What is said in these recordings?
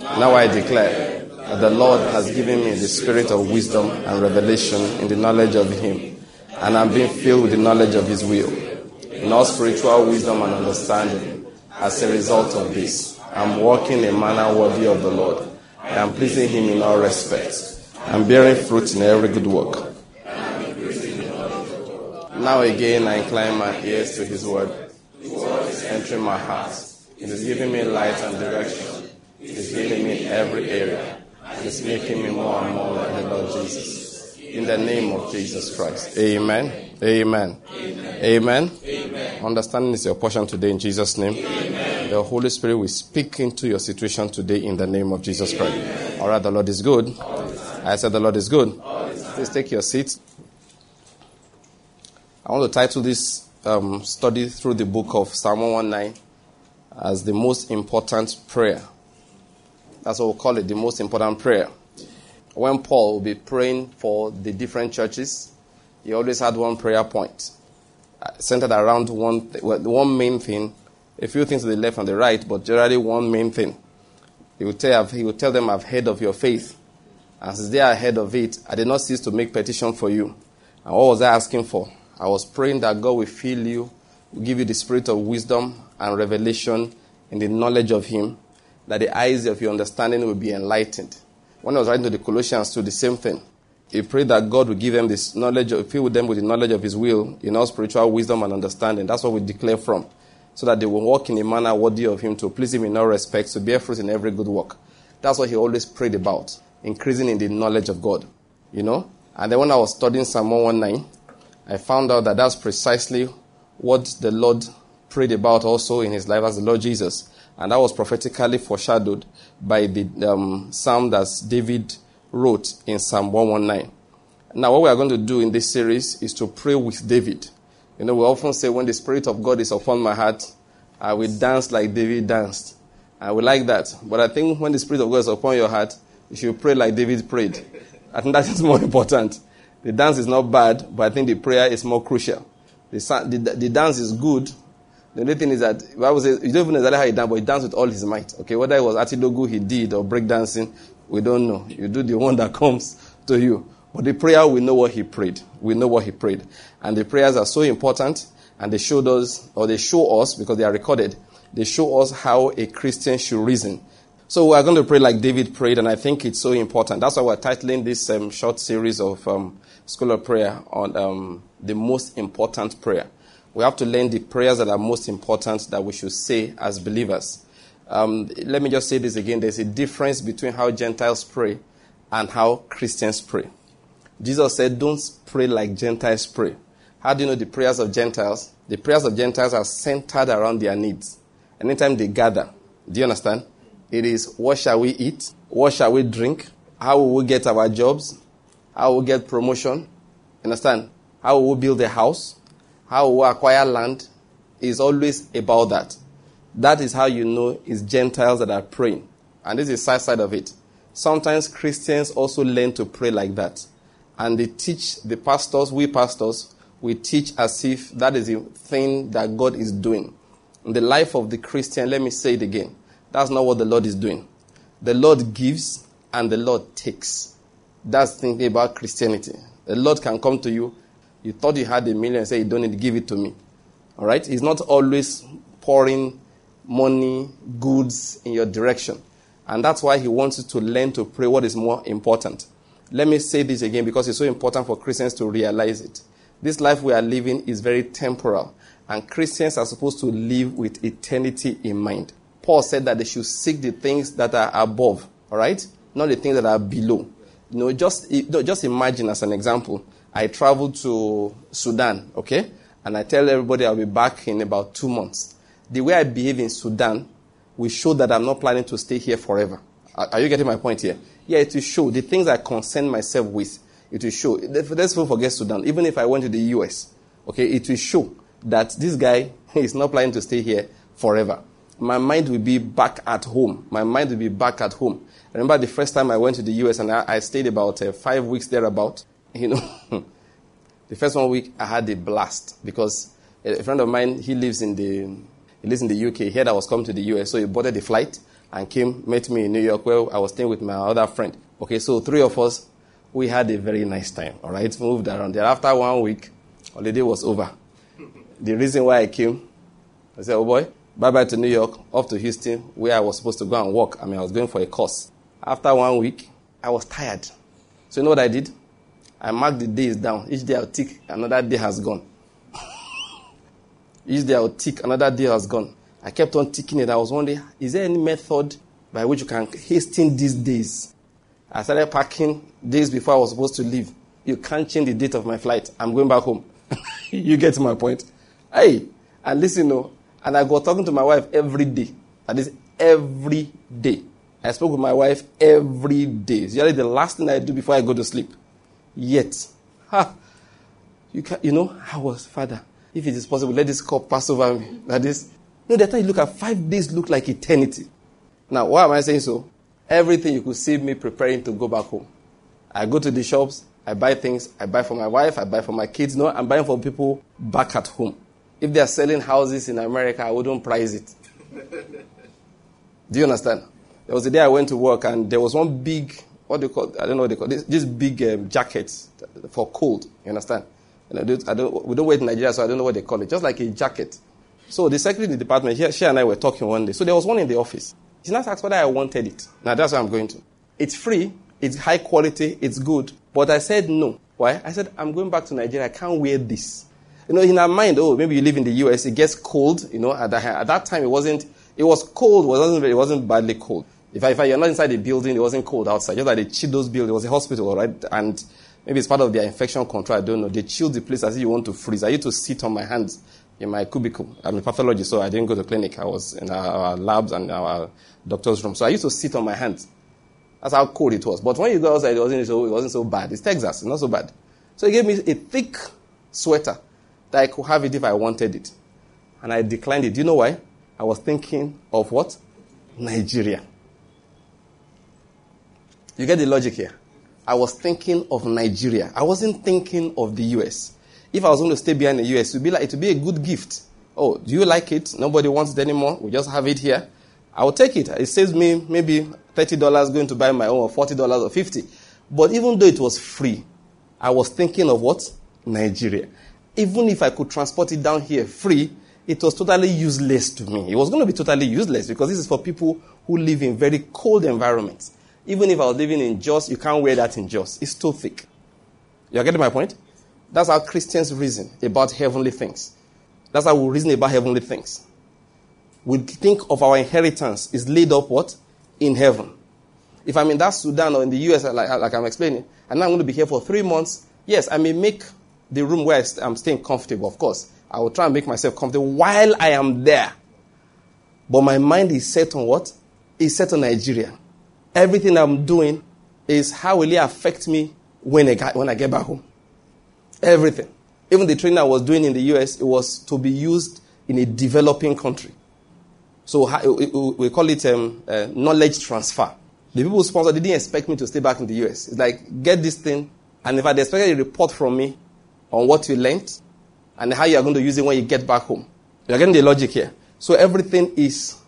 Now I declare that the Lord has given me the spirit of wisdom and revelation in the knowledge of Him, and I'm being filled with the knowledge of His will, in all spiritual wisdom and understanding. As a result of this, I'm walking in a manner worthy of the Lord. I am pleasing Him in all respects. I'm bearing fruit in every good work. Now again I incline my ears to His word. The word is entering my heart. It is giving me light and direction. It is healing me in every area. It is making me more and more like the Lord Jesus. In the name of Jesus Christ. Amen. Amen. Amen. Amen. Amen. Understanding is your portion today in Jesus' name. Amen. The Holy Spirit will speak into your situation today in the name of Jesus Christ. Amen. All right, the Lord is good. I said the Lord is good. Please take your seats. I want to title this study through the book of Psalm 119 as the most important prayer. That's what we'll call it, the most important prayer. When Paul will be praying for the different churches, he always had one prayer point centered around one main thing, a few things to the left and the right, but generally one main thing. He would tell them, I've heard of your faith, and since they are ahead of it, I did not cease to make petition for you. And what was I asking for? I was praying that God will fill you, will give you the spirit of wisdom and revelation in the knowledge of Him, that the eyes of your understanding will be enlightened. When I was writing to the Colossians too, the same thing. He prayed that God would give them this knowledge, fill them with the knowledge of His will in all spiritual wisdom and understanding. That's what we declare from. So that they will walk in a manner worthy of Him, to please Him in all respects, to bear fruit in every good work. That's what he always prayed about, increasing in the knowledge of God. You know? And then when I was studying Psalm 119, I found out that that's precisely what the Lord prayed about also in His life as the Lord Jesus. And that was prophetically foreshadowed by the psalm that David wrote in Psalm 119. Now, what we are going to do in this series is to pray with David. You know, we often say, when the Spirit of God is upon my heart, I will dance like David danced. I will like that. But I think when the Spirit of God is upon your heart, you should pray like David prayed. I think that is more important. The dance is not bad, but I think the prayer is more crucial. The dance is good. The only thing is that the Bible says, you don't even know exactly how he danced, but he danced with all his might. Okay, whether it was Atidogu he did or breakdancing, we don't know. You do the one that comes to you. But the prayer, we know what he prayed. We know what he prayed. And the prayers are so important, and they show us, because they are recorded, they show us how a Christian should reason. So we are going to pray like David prayed, and I think it's so important. That's why we're titling this short series of School of Prayer on the most important prayer. We have to learn the prayers that are most important that we should say as believers. Let me just say this again. There's a difference between how Gentiles pray and how Christians pray. Jesus said, don't pray like Gentiles pray. How do you know the prayers of Gentiles? The prayers of Gentiles are centered around their needs. Anytime they gather, do you understand? It is, what shall we eat? What shall we drink? How will we get our jobs? How will we get promotion? Understand? How will we build a house? How will we acquire land? It's always about that. That is how you know it's Gentiles that are praying. And this is the side of it. Sometimes Christians also learn to pray like that. And they teach the pastors, we teach as if that is the thing that God is doing. In the life of the Christian, let me say it again. That's not what the Lord is doing. The Lord gives and the Lord takes. That's thinking about Christianity. The Lord can come to you. You thought you had $1 million and say, you don't need to give it to me. All right? He's not always pouring money, goods in your direction. And that's why He wants you to learn to pray what is more important. Let me say this again because it's so important for Christians to realize it. This life we are living is very temporal. And Christians are supposed to live with eternity in mind. Paul said that they should seek the things that are above. All right? Not the things that are below. You know, just imagine as an example, I travel to Sudan, okay? And I tell everybody I'll be back in about 2 months. The way I behave in Sudan will show that I'm not planning to stay here forever. Are you getting my point here? Yeah, it will show. The things I concern myself with, it will show. Let's not forget Sudan. Even if I went to the US, okay, it will show that this guy is not planning to stay here forever. My mind will be back at home. I remember the first time I went to the US and I stayed about 5 weeks thereabout. You know, the first 1 week I had a blast because a friend of mine, he lives in the UK. He heard I was coming to the US, so he boarded the flight and came, met me in New York where I was staying with my other friend. Okay, so 3 of us, we had a very nice time, all right? Moved around there. After 1 week, holiday was over. The reason why I came, I said, oh boy, bye-bye to New York, off to Houston, where I was supposed to go and work. I was going for a course. After 1 week, I was tired. So you know what I did? I marked the days down. Each day I'll tick, another day has gone. Each day I'll tick, another day has gone. I kept on ticking it. I was wondering, is there any method by which you can hasten these days? I started packing days before I was supposed to leave. You can't change the date of my flight. I'm going back home. You get my point? Hey, and listen, and I got talking to my wife every day. That is every day. I spoke with my wife every day. It's usually the last thing I do before I go to sleep. Yet, I was, Father, if it is possible, let this cup pass over me. That is, that time you look at 5 days look like eternity. Now, why am I saying so? Everything you could see me preparing to go back home. I go to the shops, I buy things, I buy for my wife, I buy for my kids. No, I'm buying for people back at home. If they are selling houses in America, I wouldn't price it. Do you understand? There was a day I went to work and there was one big, what do you call it? I don't know what they call it. This big jackets for cold. You understand? We don't wear it in Nigeria, so I don't know what they call it. Just like a jacket. So the secretary in the department, she and I were talking one day. So there was one in the office. She not asked whether I wanted it. Now that's what I'm going to. It's free. It's high quality. It's good. But I said no. Why? I said, I'm going back to Nigeria. I can't wear this. In our mind, maybe you live in the US, it gets cold. At that time, it was cold. It wasn't badly cold. If you're not inside the building, it wasn't cold outside. Just like they chilled those buildings. It was a hospital, right? And maybe it's part of their infection control. I don't know. They chilled the place as if you want to freeze. I used to sit on my hands in my cubicle. I'm a pathologist, so I didn't go to clinic. I was in our labs and our doctor's room. So I used to sit on my hands. That's how cold it was. But when you go outside, it wasn't so bad. It's Texas. It's not so bad. So he gave me a thick sweater that I could have it if I wanted it. And I declined it. Do you know why? I was thinking of what? Nigeria. You get the logic here? I was thinking of Nigeria. I wasn't thinking of the US. If I was going to stay behind the US, it would be a good gift. Oh, do you like it? Nobody wants it anymore. We just have it here. I will take it. It saves me maybe $30 going to buy my own, or $40 or $50. But even though it was free, I was thinking of what? Nigeria. Even if I could transport it down here free, it was totally useless to me. It was going to be totally useless because this is for people who live in very cold environments. Even if I was living in Jos, you can't wear that in Jos. It's too thick. You are getting my point? That's how Christians reason about heavenly things. That's how we reason about heavenly things. We think of our inheritance is laid up what? In heaven. If I'm in that Sudan or in the US, like I'm explaining, and I'm going to be here for 3 months, yes, I may make the room where I'm staying comfortable, of course. I will try and make myself comfortable while I am there. But my mind is set on what? It's set on Nigeria. Everything I'm doing is how will it affect me when I get back home. Everything. Even the training I was doing in the US, it was to be used in a developing country. So we call it knowledge transfer. The people who sponsor, they didn't expect me to stay back in the US. It's like, get this thing, and if I expected a report from me on what you learned and how you are going to use it when you get back home. You're getting the logic here. So everything is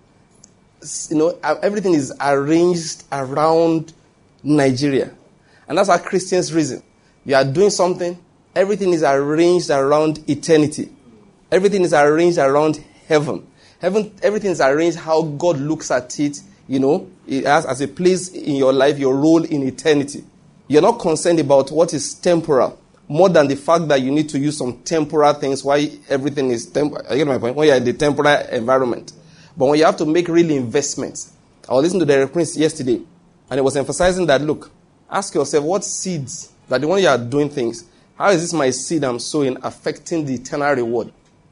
arranged around Nigeria. And that's how Christians reason. You are doing something, everything is arranged around eternity. Everything is arranged around heaven. Everything is arranged how God looks at it, it has as a place in your life, your role in eternity. You're not concerned about what is temporal, more than the fact that you need to use some temporal things while everything is temporal. I get my point? When you're in the temporal environment. But when you have to make real investments. I was listening to the Prince yesterday, and it was emphasizing that, look, ask yourself, what seeds, that the one you are doing things, how is this my seed I'm sowing affecting the eternal reward?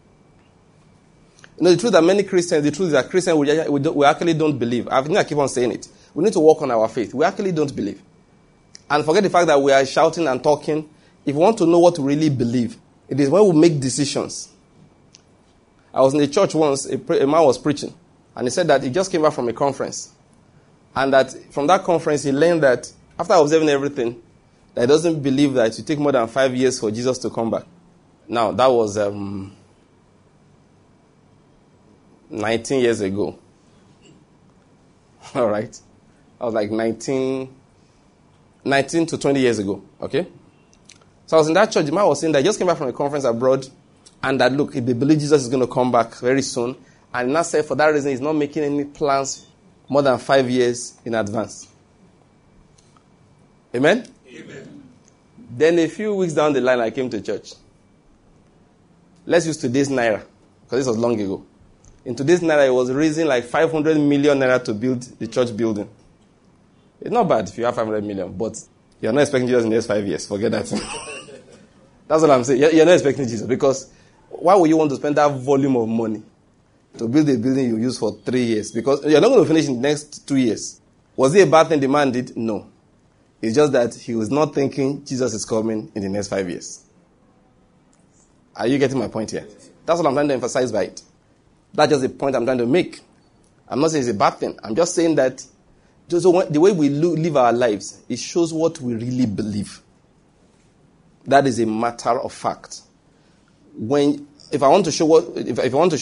The truth that many Christians, the truth is that Christians, we actually don't believe. I think I keep on saying it. We need to work on our faith. We actually don't believe. And forget the fact that we are shouting and talking. If you want to know what to really believe, it is when we make decisions. I was in a church once, a man was preaching, and he said that he just came back from a conference. And that from that conference, he learned that after observing everything, that he doesn't believe that it will take more than 5 years for Jesus to come back. Now, that was 19 years ago. All right. I was like 19 to 20 years ago. Okay. So I was in that church. The man was saying that I just came back from a conference abroad, and that, look, if they believe Jesus is going to come back very soon, and not said for that reason he's not making any plans more than 5 years in advance. Amen? Amen. Then a few weeks down the line, I came to church. Let's use today's naira, because this was long ago. In today's naira, it was raising like 500 million naira to build the church building. It's not bad if you have 500 million, but you're not expecting Jesus in the next 5 years. Forget that. That's what I'm saying. You're not expecting Jesus, because why would you want to spend that volume of money to build a building you use for 3 years? Because you're not going to finish in the next 2 years. Was it a bad thing the man did? No. It's just that he was not thinking Jesus is coming in the next 5 years. Are you getting my point here? That's what I'm trying to emphasize by it. That's just the point I'm trying to make. I'm not saying it's a bad thing. I'm just saying that the way we live our lives, it shows what we really believe. That is a matter of fact. If I want to show I want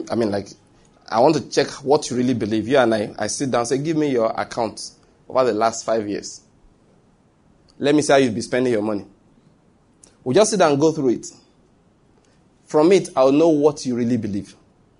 to check what you really believe. You and I sit down and say, give me your account over the last 5 years. Let me see how you'll be spending your money. We'll just sit down and go through it. From it, I'll know what you really believe.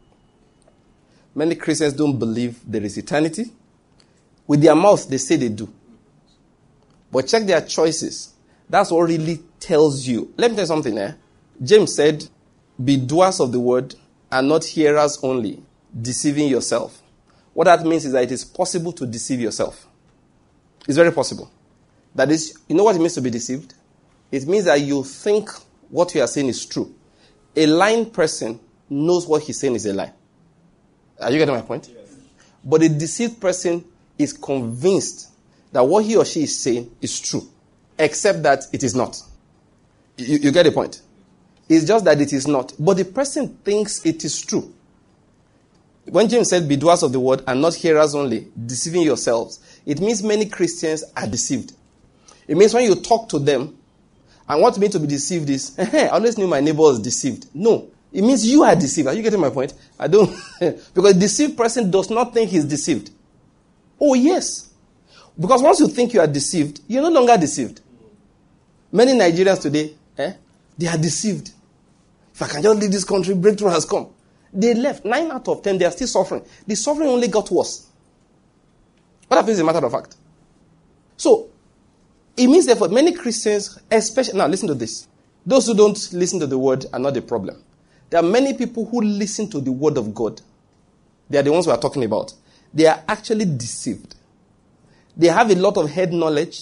Many Christians don't believe there is eternity. With their mouth, they say they do. But check their choices. That's what really tells you. Let me tell you something. James said, be doers of the word and not hearers only, deceiving yourself. What that means is that it is possible to deceive yourself. It's very possible. That is, you know what it means to be deceived? It means that you think what you are saying is true. A lying person knows what he's saying is a lie. Are you getting my point? Yes. But a deceived person is convinced that what he or she is saying is true, except that it is not. You get the point? It's just that it is not. But the person thinks it is true. When James said, be doers of the word and not hearers only, deceiving yourselves, it means many Christians are deceived. It means when you talk to them, and what means to be deceived is, I always knew my neighbor was deceived. No. It means you are deceived. Are you getting my point? I don't. Because a deceived person does not think he's deceived. Oh, yes. Because once you think you are deceived, you're no longer deceived. Many Nigerians today, they are deceived. If I can just leave this country, breakthrough has come. They left. 9 out of 10, they are still suffering. The suffering only got worse. What happens is a matter of fact. So, it means that for many Christians, especially, now listen to this. Those who don't listen to the word are not the problem. There are many people who listen to the word of God. They are the ones we are talking about. They are actually deceived. They have a lot of head knowledge.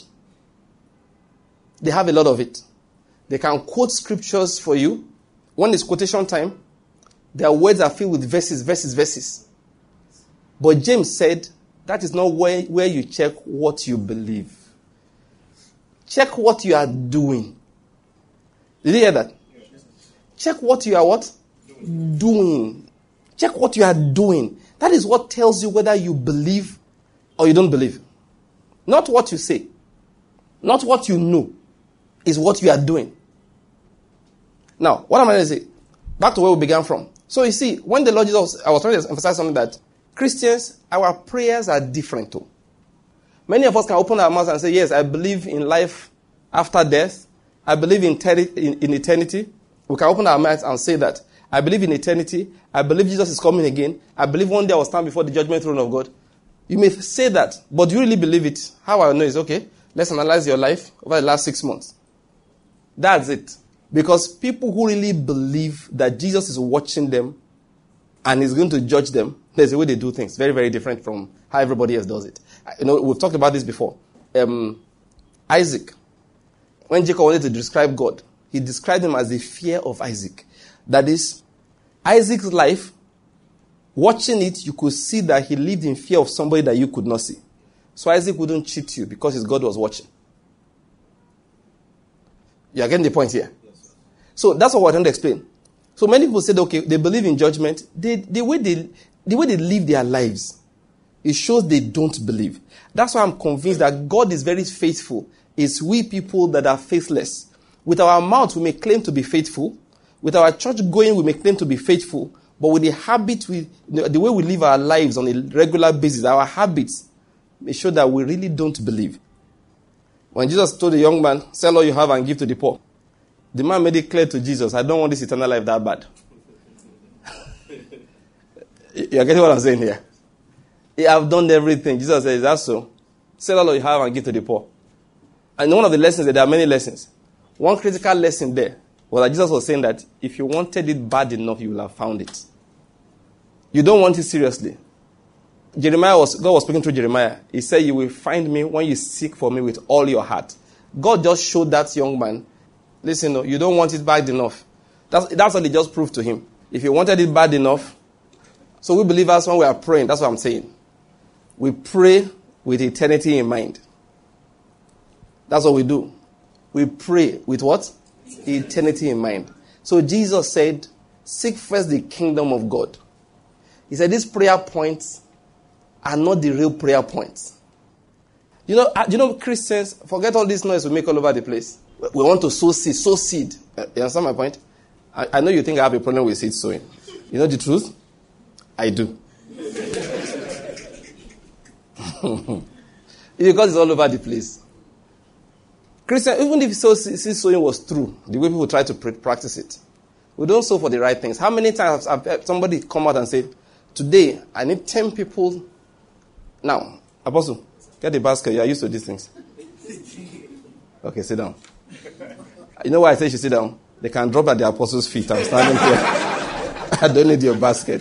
They have a lot of it. They can quote scriptures for you. When it's quotation time, their words are filled with verses. But James said, that is not where you check what you believe. Check what you are doing. Did you hear that? Check what you are what? Doing. Check what you are doing. That is what tells you whether you believe or you don't believe. Not what you say. Not what you know. Is what you are doing. Now, what am I going to say? Back to where we began from. So you see, when the Lord Jesus, I was trying to emphasize something that Christians, our prayers are different too. Many of us can open our mouths and say, yes, I believe in life after death. I believe in eternity. We can open our mouths and say that. I believe in eternity. I believe Jesus is coming again. I believe one day I will stand before the judgment throne of God. You may say that, but do you really believe it? How I know is, okay, let's analyze your life over the last 6 months. That's it. Because people who really believe that Jesus is watching them and is going to judge them, there's a way they do things. Very, very different from how everybody else does it. We've talked about this before. Isaac, when Jacob wanted to describe God, he described him as the fear of Isaac. That is, Isaac's life, watching it, you could see that he lived in fear of somebody that you could not see. So Isaac wouldn't cheat you because his God was watching. You are getting the point here? Yes. So that's what we're trying to explain. So many people said, okay, they believe in judgment. The way they live their lives, it shows they don't believe. That's why I'm convinced that God is very faithful. It's we people that are faithless. With our mouth, we may claim to be faithful. With our church going, we may claim to be faithful. But with the habit, the way we live our lives on a regular basis, our habits It showed that we really don't believe. When Jesus told the young man, sell all you have and give to the poor, the man made it clear to Jesus, I don't want this eternal life that bad. You're getting what I'm saying here? You have done everything. Jesus says, is that so? Sell all you have and give to the poor. And one of the lessons, there are many lessons. One critical lesson there was that Jesus was saying that if you wanted it bad enough, you will have found it. You don't want it seriously. God was speaking through Jeremiah. He said, you will find me when you seek for me with all your heart. God just showed that young man, listen, no, you don't want it bad enough. That's what he just proved to him. If you wanted it bad enough, so we believers, when we are praying, that's what I'm saying. We pray with eternity in mind. That's what we do. We pray with what? Eternity in mind. So Jesus said, seek first the kingdom of God. He said, these prayer points are not the real prayer points. You know, Christians, forget all this noise we make all over the place. We want to sow seed. You understand my point? I know you think I have a problem with seed sowing. You know the truth? I do. Because it's all over the place. Christian, even if seed sowing was true, the way people try to practice it, we don't sow for the right things. How many times have somebody come out and say, today, I need 10 people. Now, Apostle, get the basket. You are used to these things. Okay, sit down. You know why I say you should sit down? They can drop at the apostles' feet. I'm standing here. I don't need your basket.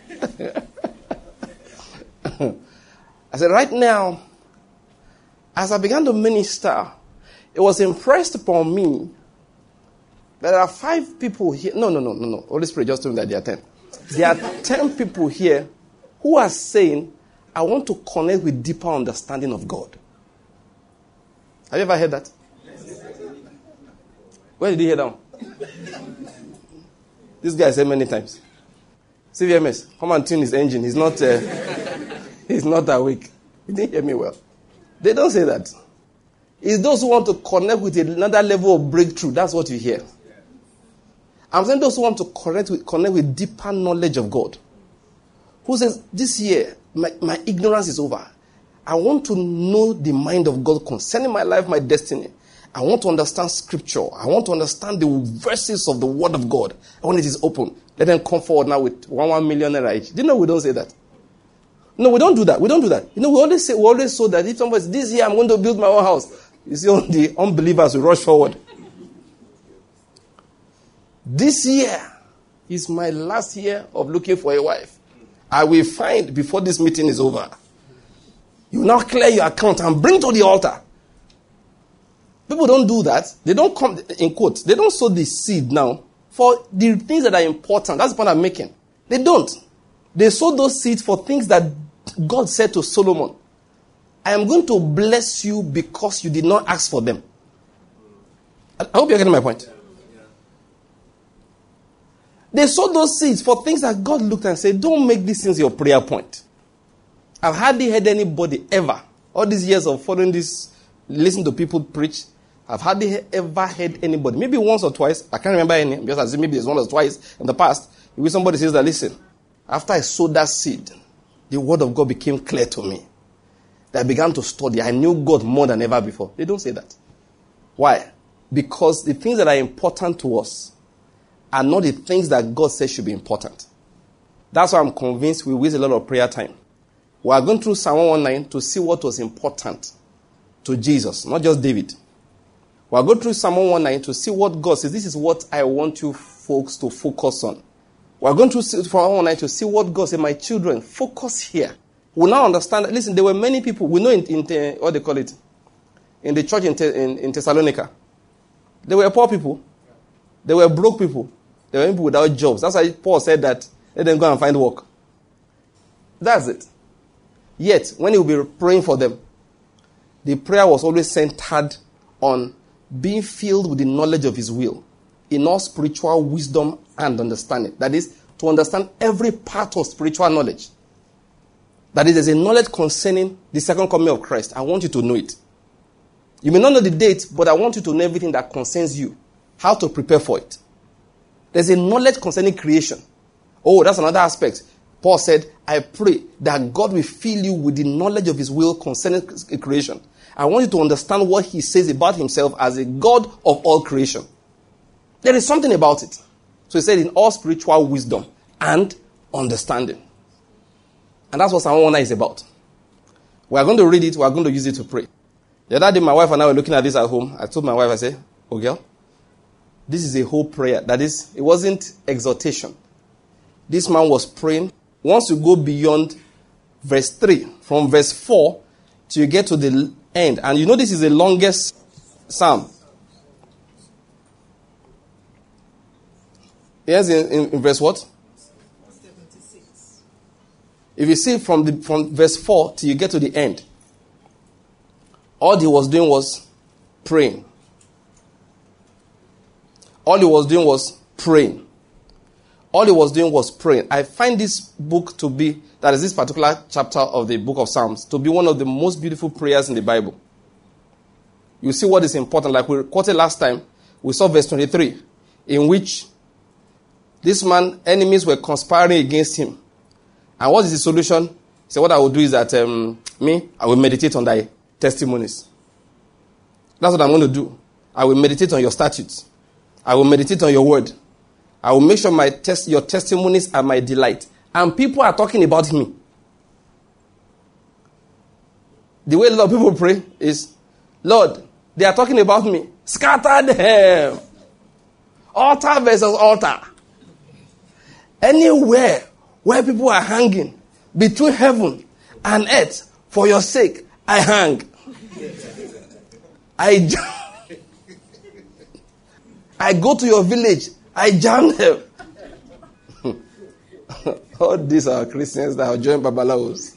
I said, right now, as I began to minister, it was impressed upon me that there are 5 people here. No. Holy Spirit just told me that there are 10. There are 10 people here who are saying, I want to connect with deeper understanding of God. Have you ever heard that? Where did you hear that one? This guy said many times. CVMS, come and tune his engine. He's not awake. He didn't hear me well. They don't say that. It's those who want to connect with another level of breakthrough. That's what you hear. I'm saying those who want to connect with deeper knowledge of God. Who says, this year, my ignorance is over. I want to know the mind of God concerning my life, my destiny. I want to understand scripture. I want to understand the verses of the word of God. When it is open, let them come forward now with 1 million naira each. Do you know we don't say that? No, we don't do that. We always say that if somebody says, this year I'm going to build my own house. You see, all the unbelievers will rush forward. This year is my last year of looking for a wife. I will find before this meeting is over. You now clear your account and bring to the altar. People don't do that. They don't come, in quotes, they don't sow the seed now for the things that are important. That's the point I'm making. They don't. They sow those seeds for things that God said to Solomon, I am going to bless you because you did not ask for them. I hope you're getting my point. They sowed those seeds for things that God looked and said, don't make these things your prayer point. I've hardly heard anybody ever, all these years of following this, listening to people preach, I've hardly ever heard anybody, maybe once or twice, I can't remember any, because I said maybe it's once or twice in the past, maybe somebody says that, listen, after I sowed that seed, the word of God became clear to me. That I began to study. I knew God more than ever before. They don't say that. Why? Because the things that are important to us are not the things that God says should be important. That's why I'm convinced we waste a lot of prayer time. We are going through Psalm 119 to see what was important to Jesus, not just David. We are going through Psalm 119 to see what God says. This is what I want you folks to focus on. We are going through Psalm 119 to see what God says. My children, focus here. We now understand that, listen, there were many people, we know in what they call it, in the church in Thessalonica. There were poor people. There were broke people. There were people without jobs. That's why Paul said that, let them go and find work. That's it. Yet, when he would be praying for them, the prayer was always centered on being filled with the knowledge of his will, in all spiritual wisdom and understanding. That is, to understand every part of spiritual knowledge. That is, there's a knowledge concerning the second coming of Christ. I want you to know it. You may not know the date, but I want you to know everything that concerns you. How to prepare for it. There's a knowledge concerning creation. Oh, that's another aspect. Paul said, I pray that God will fill you with the knowledge of his will concerning creation. I want you to understand what he says about himself as a God of all creation. There is something about it. So he said, in all spiritual wisdom and understanding. And that's what Psalm 119 is about. We are going to read it. We are going to use it to pray. The other day, my wife and I were looking at this at home. I told my wife, I said, oh girl, this is a whole prayer. That is, it wasn't exhortation. This man was praying. Once you go beyond verse 3, from verse 4 till you get to the end. And you know this is the longest psalm. Yes, in verse what? 76. If you see from verse 4 till you get to the end, all he was doing was praying. All he was doing was praying. All he was doing was praying. I find this book to be, that is this particular chapter of the book of Psalms, to be one of the most beautiful prayers in the Bible. You see what is important. Like we quoted last time, we saw verse 23, in which this man, enemies were conspiring against him. And what is the solution? He said, what I will do is that I will meditate on thy testimonies. That's what I'm going to do. I will meditate on your statutes. I will meditate on your word. I will make sure your testimonies are my delight. And people are talking about me. The way a lot of people pray is, Lord, they are talking about me. Scatter them. Altar versus altar. Anywhere where people are hanging between heaven and earth, for your sake, I hang. I go to your village. I jam them. All these are Christians that have joined Babalawos.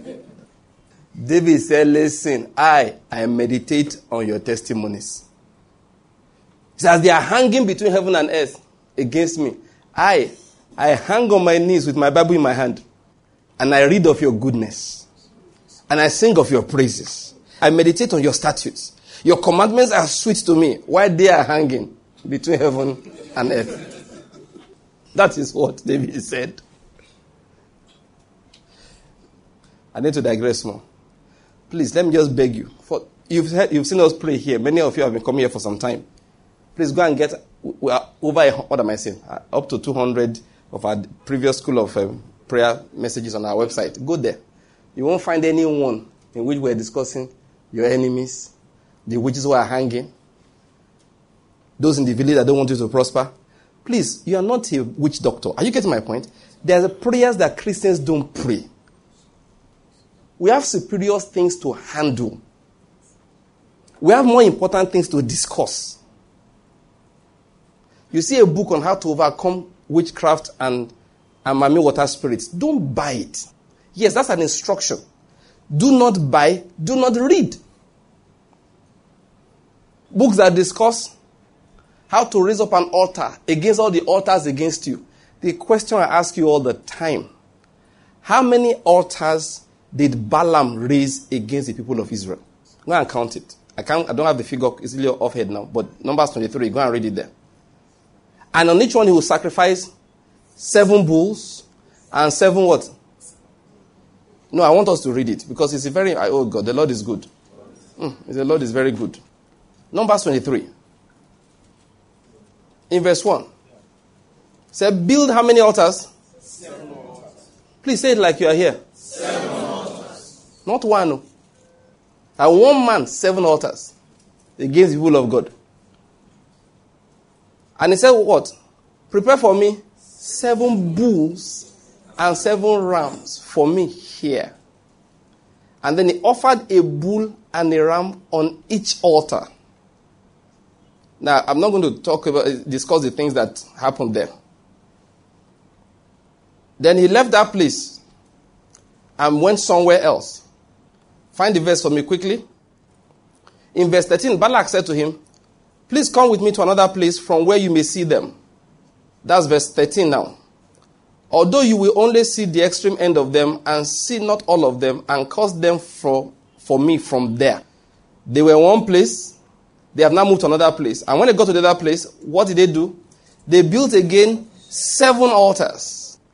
David said, listen, I meditate on your testimonies. He says, they are hanging between heaven and earth against me. I hang on my knees with my Bible in my hand. And I read of your goodness. And I sing of your praises. I meditate on your statutes. Your commandments are sweet to me while they are hanging between heaven and earth. That is what David said. I need to digress more. Please, let me just beg you. You've seen us pray here. Many of you have been coming here for some time. Please go and get, we are over, what am I saying? Up to 200 of our previous school of prayer messages on our website. Go there. You won't find anyone in which we're discussing your enemies, the witches who are hanging, those in the village that don't want you to prosper. Please, you are not a witch doctor. Are you getting my point? There are prayers that Christians don't pray. We have superior things to handle. We have more important things to discuss. You see a book on how to overcome witchcraft and Mami water spirits. Don't buy it. Yes, that's an instruction. Do not buy, do not read. Books that discuss how to raise up an altar against all the altars against you. The question I ask you all the time, how many altars did Balaam raise against the people of Israel? Go and count it. I don't have the figure easily off head now, but Numbers 23, go and read it there. And on each one he will sacrifice 7 bulls and 7 what? No, I want us to read it because it's a very, oh God, the Lord is good. The Lord is very good. Numbers 23. In verse 1. Say, build how many altars? 7 altars. Please say it like you are here. 7 altars. Not one. No. And one man, 7 altars against the will of God. And he said, what? Prepare for me 7 bulls and 7 rams for me here. And then he offered a bull and a ram on each altar. Now, I'm not going to discuss the things that happened there. Then he left that place and went somewhere else. Find the verse for me quickly. In verse 13, Balak said to him, please come with me to another place from where you may see them. That's verse 13 now. Although you will only see the extreme end of them and see not all of them and cause them for me from there. They were in one place. They have now moved to another place. And when they got to the other place, what did they do? They built again 7 altars.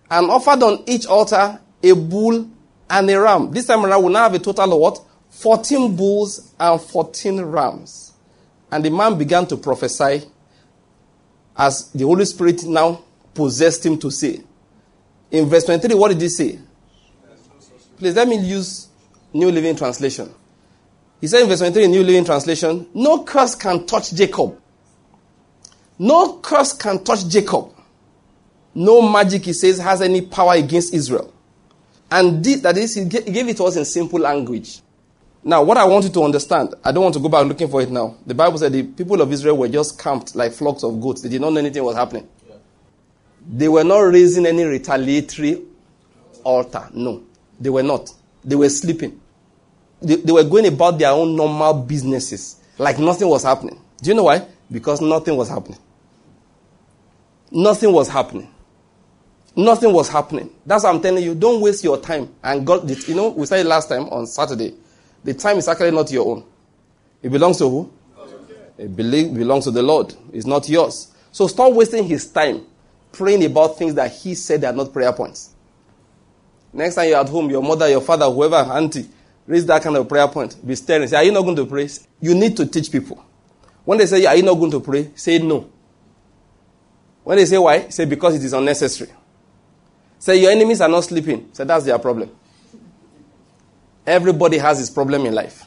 and offered on each altar a bull and a ram. This time around, we'll now have a total of what? 14 bulls and 14 rams. And the man began to prophesy as the Holy Spirit now possessed him to say. In verse 23, what did he say? Please let me use New Living Translation. He said in verse 23 in New Living Translation, no curse can touch Jacob. No curse can touch Jacob. No magic, he says, has any power against Israel. And that is, he gave it to us in simple language. Now, what I want you to understand, I don't want to go back looking for it now. The Bible said the people of Israel were just camped like flocks of goats. They did not know anything was happening. Yeah. They were not raising any retaliatory altar. No, they were not. They were sleeping. They were going about their own normal businesses like nothing was happening. Do you know why? Because nothing was happening. Nothing was happening. Nothing was happening. That's why I'm telling you, don't waste your time. And God, we said it last time on Saturday. The time is actually not your own. It belongs to who? It belongs to the Lord. It's not yours. So stop wasting his time praying about things that he said are not prayer points. Next time you're at home, your mother, your father, whoever, auntie, raise that kind of prayer point. Be staring. Say, are you not going to pray? You need to teach people. When they say, are you not going to pray? Say no. When they say why? Say because it is unnecessary. Say your enemies are not sleeping. Say that's their problem. Everybody has his problem in life.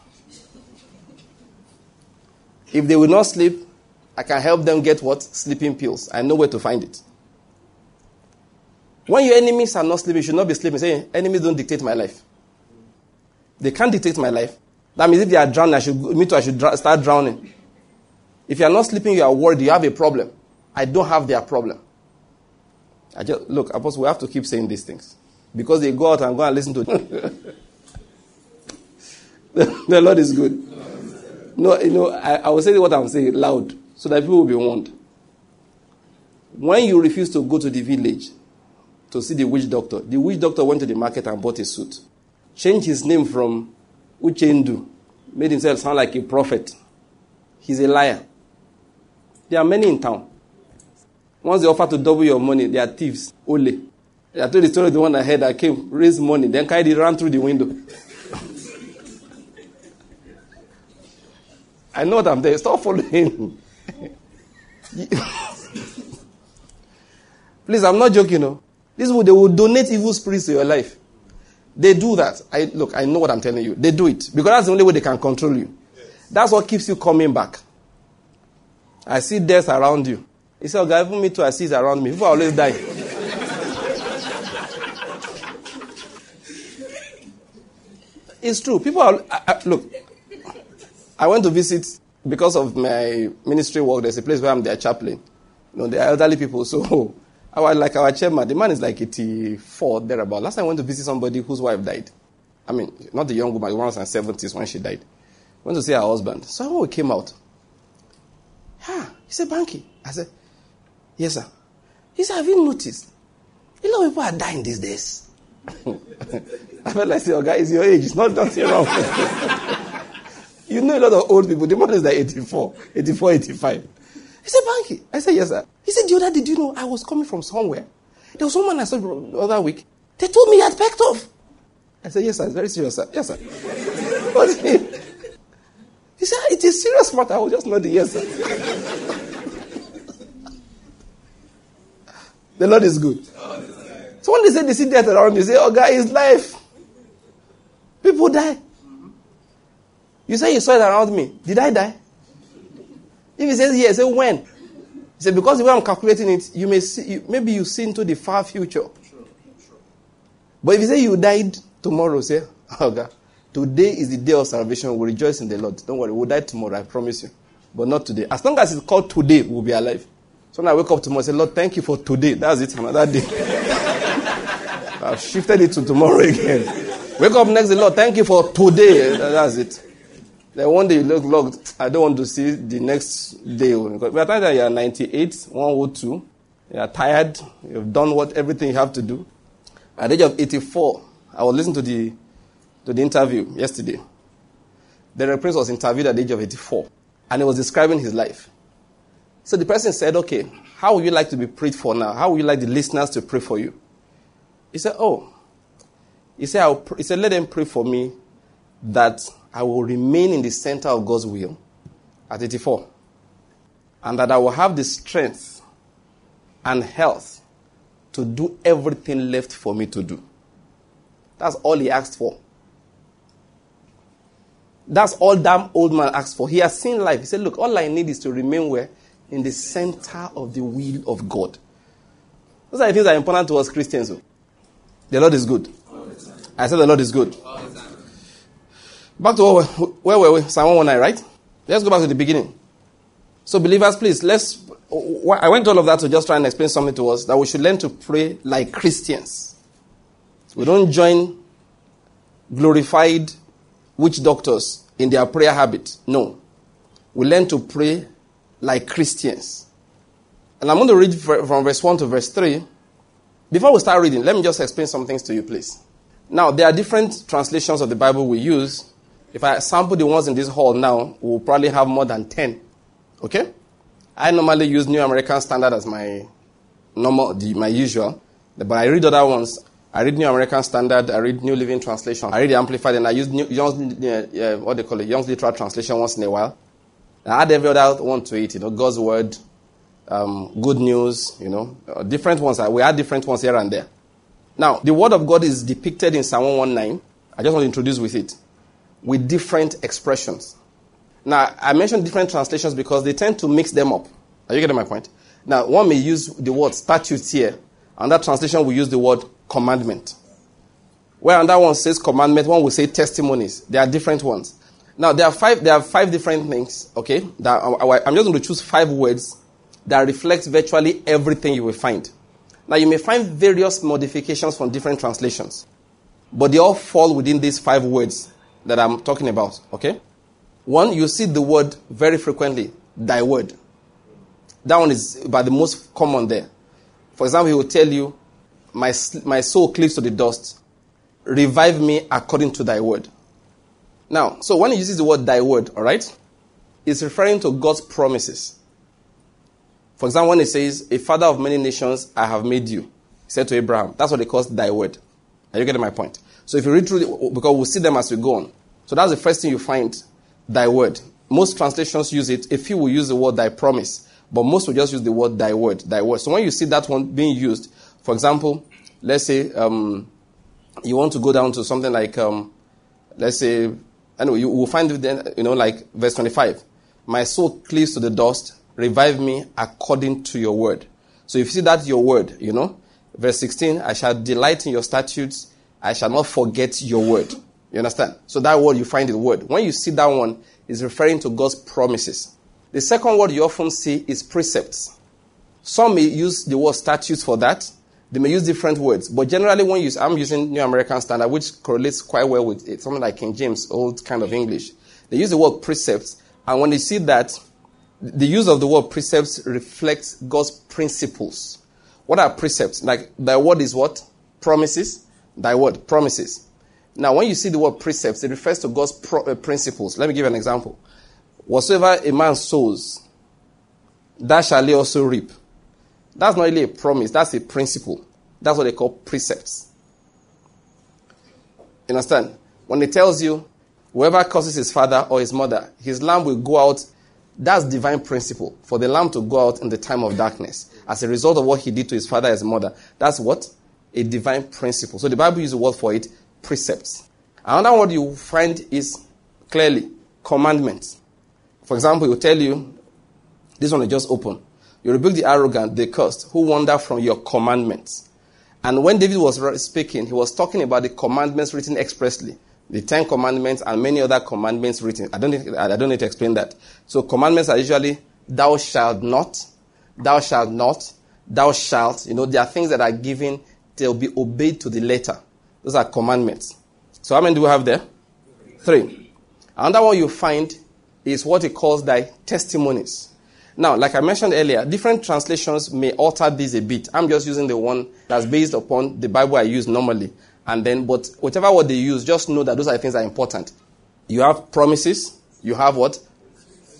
If they will not sleep, I can help them get what? Sleeping pills. I know where to find it. When your enemies are not sleeping, you should not be sleeping. Say, enemies don't dictate my life. They can't dictate my life. That means if they are drowning, I should start drowning. If you are not sleeping, you are worried, you have a problem. I don't have their problem. Look, Apostle, we have to keep saying these things. Because they go out and go and listen to it. The Lord is good. No, I will say what I'm saying loud so that people will be warned. When you refuse to go to the village to see the witch doctor went to the market and bought a suit. Changed his name from Uchendu. Made himself sound like a prophet. He's a liar. There are many in town. Once they offer to double your money, they are thieves. Ole. I told the story of the one I heard that came, raised money, then carried it, ran through the window. I know what I'm there. Stop following. Please, I'm not joking. No. These people, they will donate evil spirits to your life. They do that. I know what I'm telling you. They do it. Because that's the only way they can control you. That's what keeps you coming back. I see death around you. He said, God, even me too, I see it around me. People always die. It's true. People are... look, I went to visit, because of my ministry work, there's a place where I'm their chaplain. They are elderly people, so... Like our chairman, the man is like 84, thereabout. Last time I went to visit somebody whose wife died. I mean, not the young woman, the one was in her 70s when she died. Went to see her husband. So when we came out, he said, Banky. I said, yes, sir. He said, have you noticed? A lot of people are dying these days. I felt like, oh, guys, your age. It's not nothing wrong. You know a lot of old people. The man is like 84, 85. He said, Banky. I said, yes, sir. He said, the other day, did you know I was coming from somewhere? There was someone I saw the other week. They told me he had pecked off. I said, yes, sir. It's very serious, sir. Yes, sir. But he said, it is serious matter. I was just nodding, yes, sir. The Lord is good. So when they say they see death around, they say, oh, God, it's life. People die. You say you saw it around me. Did I die? If he says yes, say when? He said, because the way I'm calculating it, you may see, maybe you see into the far future. But if you say you died tomorrow, say, oh God, today is the day of salvation. We'll rejoice in the Lord. Don't worry, we'll die tomorrow, I promise you. But not today. As long as it's called today, we'll be alive. So when I wake up tomorrow, I say, Lord, thank you for today. That's it, another day. I've shifted it to tomorrow again. Wake up next day, Lord, thank you for today. That's it. Then one day you look, I don't want to see the next day. Because by the time that you are 98, 102, you are tired, you've done everything you have to do. At the age of 84, I was listening to the interview yesterday. The Prince was interviewed at the age of 84, and he was describing his life. So the person said, okay, how would you like to be prayed for now? How would you like the listeners to pray for you? He said, he said, let them pray for me that I will remain in the center of God's will at 84. And that I will have the strength and health to do everything left for me to do. That's all he asked for. That's all that old man asked for. He has seen life. He said, look, all I need is to remain where? In the center of the will of God. Those are the things that are important to us Christians. The Lord is good. I said the Lord is good. Back to where were we? Psalm 119, right? Let's go back to the beginning. So believers, please, I went all of that to just try and explain something to us, that we should learn to pray like Christians. We don't join glorified witch doctors in their prayer habit. No. We learn to pray like Christians. And I'm going to read from verse 1 to verse 3. Before we start reading, let me just explain some things to you, please. Now, there are different translations of the Bible we use. If I sample the ones in this hall now, we'll probably have more than 10. Okay? I normally use New American Standard as my usual. But I read other ones. I read New American Standard, I read New Living Translation, I read the Amplified, and I use Young's Literal Translation once in a while. I add every other one to it, God's Word, Good News, different ones. We add different ones here and there. Now, the Word of God is depicted in Psalm 119. I just want to introduce with it, with different expressions. Now, I mentioned different translations because they tend to mix them up. Are you getting my point? Now, one may use the word statutes here, and that translation will use the word commandment. Where another one says commandment, one will say testimonies. There are different ones. Now, there are five different things, okay? I'm just going to choose 5 words that reflect virtually everything you will find. Now, you may find various modifications from different translations, but they all fall within these 5 words that I'm talking about, okay? One, you see the word very frequently, thy word. That one is about the most common there. For example, he will tell you, my soul cleaves to the dust. Revive me according to thy word. Now, so when he uses the word thy word, all right, it's referring to God's promises. For example, when he says, a father of many nations I have made you, he said to Abraham, that's what he calls thy word. Are you getting my point? So if you read through, because we'll see them as we go on. So that's the first thing you find, thy word. Most translations use it. A few will use the word thy promise, but most will just use the word thy word, thy word. So when you see that one being used, for example, let's say you want to go down to something like, let's say, anyway, you will find it then, like verse 25. My soul cleaves to the dust, revive me according to your word. So if you see that your word, verse 16, I shall delight in your statutes, I shall not forget your word. You understand? So that word, you find the word. When you see that one, it's referring to God's promises. The second word you often see is precepts. Some may use the word statutes for that. They may use different words. But generally, I'm using New American Standard, which correlates quite well with it, something like King James, old kind of English. They use the word precepts. And when they see that, the use of the word precepts reflects God's principles. What are precepts? Like, thy word is what? Promises. Thy word, promises. Now, when you see the word precepts, it refers to God's principles. Let me give you an example. Whatsoever a man sows, that shall he also reap. That's not really a promise. That's a principle. That's what they call precepts. You understand? When it tells you, whoever curses his father or his mother, his lamb will go out. That's divine principle. For the lamb to go out in the time of darkness. As a result of what he did to his father and his mother. That's what? A divine principle. So the Bible uses the word for it, precepts. Another word you find is clearly commandments. For example, it will tell you, this one is just open. You rebuke the arrogant, the cursed, who wander from your commandments. And when David was speaking, he was talking about the commandments written expressly. The 10 commandments and many other commandments written. I don't need to explain that. So commandments are usually, thou shalt not, thou shalt not, thou shalt. There are things that are given, they'll be obeyed to the letter. Those are commandments. So how many do we have there? 3. Another one you find is what he calls thy testimonies. Now, like I mentioned earlier, different translations may alter this a bit. I'm just using the one that's based upon the Bible I use normally. But whatever word they use, just know that those are the things that are important. You have promises. You have what?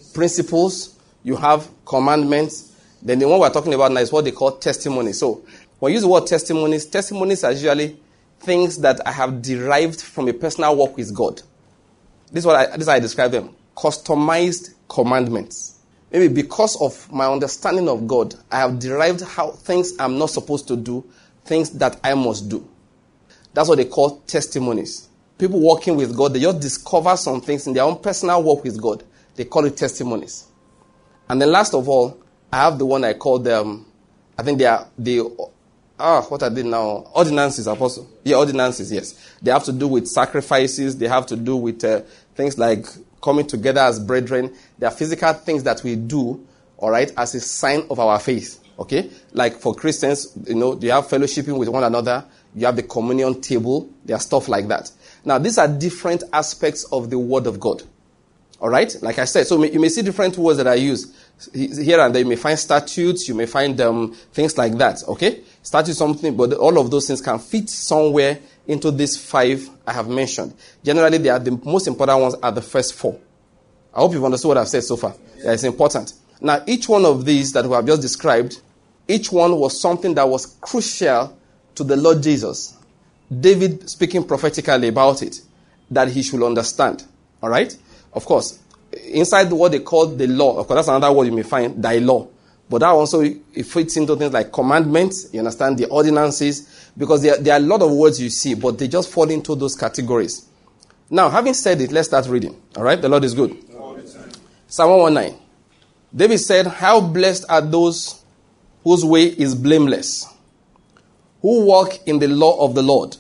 Principles. You have commandments. Then the one we're talking about now is what they call testimony. So, When you use the word testimonies are usually things that I have derived from a personal walk with God. This is how I describe them. Customized commandments. Maybe because of my understanding of God, I have derived how things I'm not supposed to do, things that I must do. That's what they call testimonies. People walking with God, they just discover some things in their own personal walk with God. They call it testimonies. And then last of all, I have the one I call them, I think they are what are they now? Ordinances, Apostle. Yeah, ordinances, yes. They have to do with sacrifices. They have to do with things like coming together as brethren. They are physical things that we do, all right, as a sign of our faith, okay? Like for Christians, you have fellowshipping with one another. You have the communion table. There are stuff like that. Now, these are different aspects of the Word of God, all right? Like I said, so you may see different words that I use. Here and there, you may find statutes, you may find things like that, okay? Statutes, something, but all of those things can fit somewhere into these 5 I have mentioned. Generally, the most important ones are the first 4. I hope you've understood what I've said so far. Yeah, it's important. Now, each one of these that we have just described, each one was something that was crucial to the Lord Jesus. David speaking prophetically about it, that he should understand, all right? Of course, inside what they call the law, of course, that's another word you may find, thy law. But that also, it fits into things like commandments, you understand, the ordinances, because there are a lot of words you see, but they just fall into those categories. Now, having said it, let's start reading. All right? The Lord is good. Psalm 119. David said, how blessed are those whose way is blameless, who walk in the law of the Lord.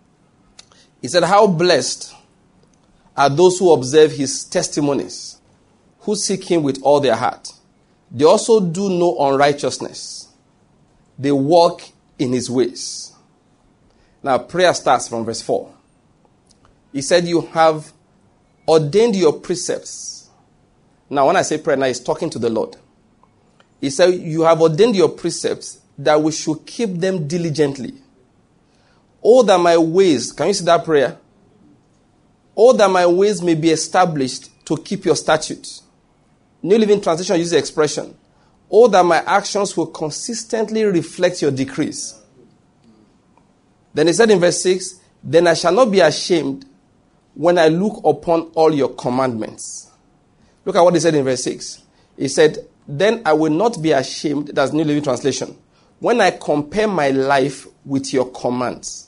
He said, how blessed are those who observe his testimonies, who seek him with all their heart. They also do no unrighteousness. They walk in his ways. Now, prayer starts from verse 4. He said, you have ordained your precepts. Now, when I say prayer, now he's talking to the Lord. He said, you have ordained your precepts that we should keep them diligently. Oh, that my ways, can you see that prayer? Oh, that my ways may be established to keep your statutes. New Living Translation uses the expression, oh, that my actions will consistently reflect your decrees. Then he said in verse 6, then I shall not be ashamed when I look upon all your commandments. Look at what he said in verse 6. He said, then I will not be ashamed, that's New Living Translation, when I compare my life with your commands.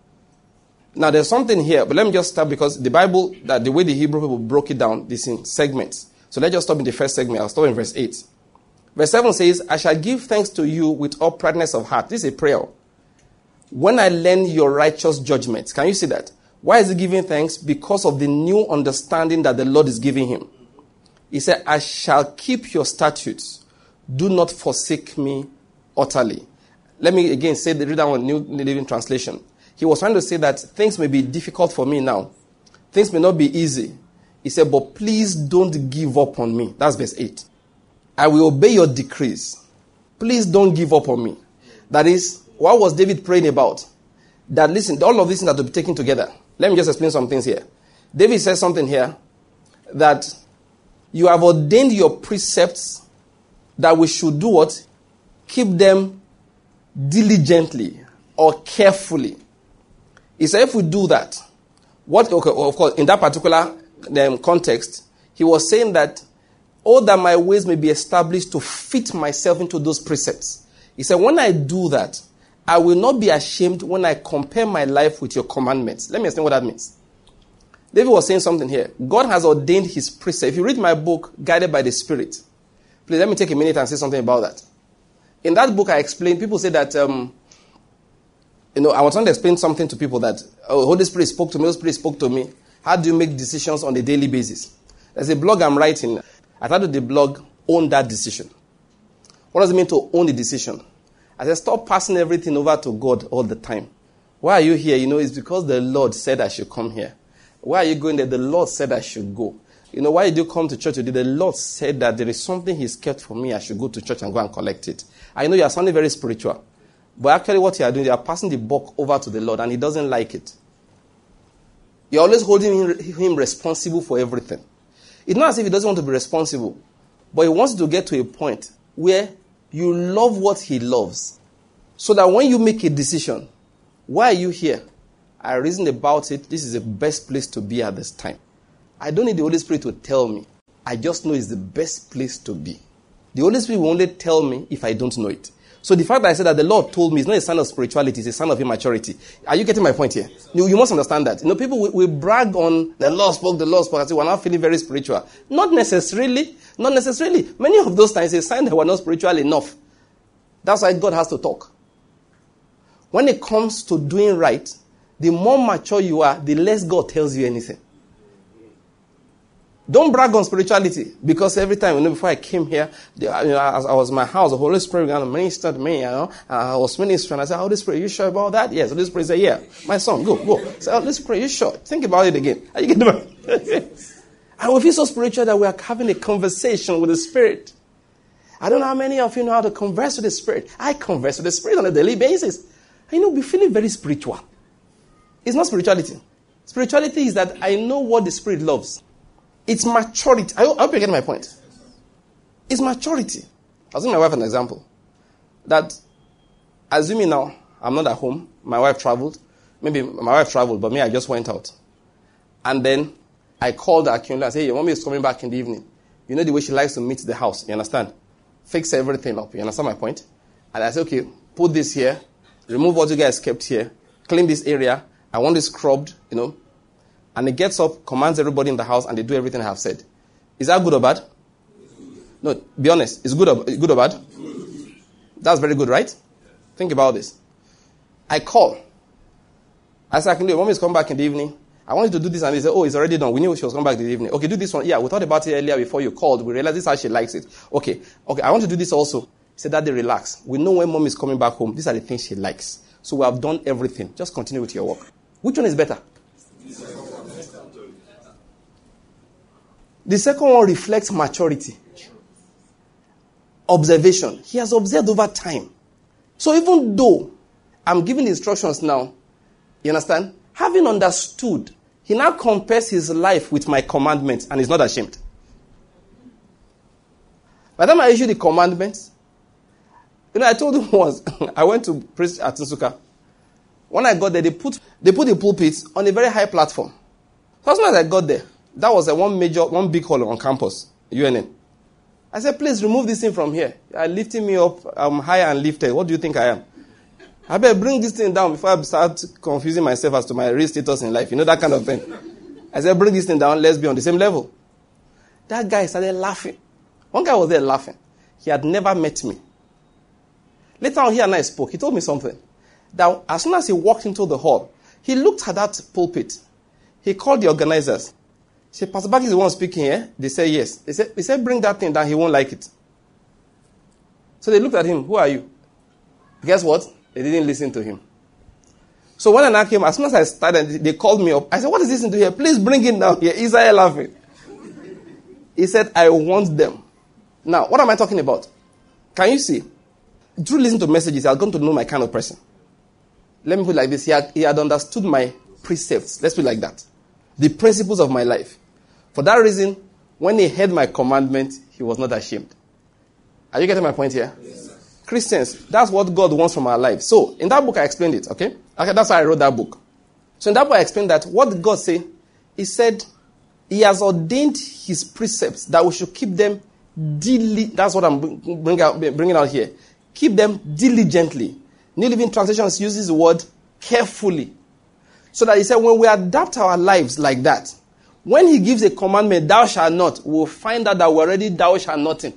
Now there's something here, but let me just start because the Bible, that the way the Hebrew people broke it down, this in segments. So let's just stop in the first segment. I'll start in verse 8. Verse 7 says, I shall give thanks to you with uprightness of heart. This is a prayer. When I learn your righteous judgments. Can you see that? Why is he giving thanks? Because of the new understanding that the Lord is giving him. He said, I shall keep your statutes. Do not forsake me utterly. Let me again say read that one, New Living Translation. He was trying to say that things may be difficult for me now. Things may not be easy. He said, but please don't give up on me. That's verse 8. I will obey your decrees. Please don't give up on me. That is, what was David praying about? That listen, all of these things have to be taken together. Let me just explain some things here. David says something here that you have ordained your precepts that we should do what? Keep them diligently or carefully. He said if we do that, what? Okay, of course, in that particular context, he was saying that, oh, that my ways may be established to fit myself into those precepts. He said, when I do that, I will not be ashamed when I compare my life with your commandments. Let me explain what that means. David was saying something here. God has ordained his precepts. If you read my book, Guided by the Spirit, please let me take a minute and say something about that. In that book, I explained, people say that, I was trying to explain something to people that, Holy Spirit spoke to me, Holy Spirit spoke to me. How do you make decisions on a daily basis? There's a blog I'm writing. I titled the blog, Own That Decision. What does it mean to own the decision? I said, stop passing everything over to God all the time. Why are you here? It's because the Lord said I should come here. Why are you going there? The Lord said I should go. Why did you come to church today? The Lord said that there is something he's kept for me. I should go to church and go and collect it. I know you are sounding very spiritual. But actually what you are doing, you are passing the buck over to the Lord and he doesn't like it. You're always holding him responsible for everything. It's not as if he doesn't want to be responsible, but he wants to get to a point where you love what he loves. So that when you make a decision, why are you here? I reasoned about it. This is the best place to be at this time. I don't need the Holy Spirit to tell me. I just know it's the best place to be. The Holy Spirit will only tell me if I don't know it. So the fact that I said that the Lord told me is not a sign of spirituality, it's a sign of immaturity. Are you getting my point here? You must understand that. People will brag on the Lord spoke, I say, we're not feeling very spiritual. Not necessarily. Not necessarily. Many of those times, it's a sign that we're not spiritual enough. That's why God has to talk. When it comes to doing right, the more mature you are, the less God tells you anything. Don't brag on spirituality, because every time, before I came here, as I was in my house, the Holy Spirit began to minister to me, I was ministering, I said, Holy Spirit, you sure about that? Yes. Holy Spirit said, yeah. My son, go. I said, Holy Spirit, you sure? Think about it again. Are you getting it? And we feel so spiritual that we are having a conversation with the Spirit. I don't know how many of you know how to converse with the Spirit. I converse with the Spirit on a daily basis. And we're feeling very spiritual. It's not spirituality. Spirituality is that I know what the Spirit loves. It's maturity. I hope you get my point. It's maturity. I'll give my wife an example. That, assuming now, I'm not at home, my wife traveled. Maybe my wife traveled, but me, I just went out. And then I called Akinla and said, hey, your mommy is coming back in the evening. You know the way she likes to meet the house, you understand? Fix everything up, you understand my point? And I said, okay, put this here, remove what you guys kept here, clean this area, I want it scrubbed, And he gets up, commands everybody in the house, and they do everything I have said. Is that good or bad? No, be honest. Is good or bad? That's very good, right? Think about this. I call. I said, your mom is coming back in the evening. I want you to do this, and they say, oh, it's already done. We knew she was coming back in the evening. Okay, do this one. Yeah, we thought about it earlier before you called. We realized this is how she likes it. Okay, I want to do this also. He said, Daddy, relax. We know when mom is coming back home. These are the things she likes. So we have done everything. Just continue with your work. Which one is better? The second one reflects maturity. Observation. He has observed over time. So even though I'm giving instructions now, you understand? Having understood, he now compares his life with my commandments and is not ashamed. By the time I issue the commandments, I told him once, I went to preach at Nsuka. When I got there, they put the pulpit on a very high platform. So as soon as I got there, that was one big hall on campus, UNN. I said, please remove this thing from here. You're lifting me up. I'm higher and lifted. What do you think I am? I better bring this thing down before I start confusing myself as to my real status in life. That kind of thing. I said, bring this thing down. Let's be on the same level. That guy started laughing. One guy was there laughing. He had never met me. Later on, he and I spoke. He told me something. That as soon as he walked into the hall, he looked at that pulpit. He called the organizers. He said, Pastor Baki is the one speaking here. They said, yes. He said, bring that thing down. He won't like it. So they looked at him. Who are you? Guess what? They didn't listen to him. So when I came, as soon as I started, they called me up. I said, what is this into here? Please bring it down here. Isaiah laughing. He said, I want them. Now, what am I talking about? Can you see? Through listening to messages, I was going to know my kind of person. Let me put it like this. He had understood my precepts. Let's put it like that. The principles of my life. For that reason, when he heard my commandment, he was not ashamed. Are you getting my point here? Yes, sir. Christians, that's what God wants from our life. So, in that book, I explained it, okay? That's why I wrote that book. So, in that book, I explained that what did God say? He said, He has ordained His precepts that we should keep them diligently. That's what I'm bringing out here. Keep them diligently. New Living Translation uses the word carefully. So that he said, when we adapt our lives like that, when he gives a commandment, thou shalt not, we'll find out that we're already thou shalt nothing.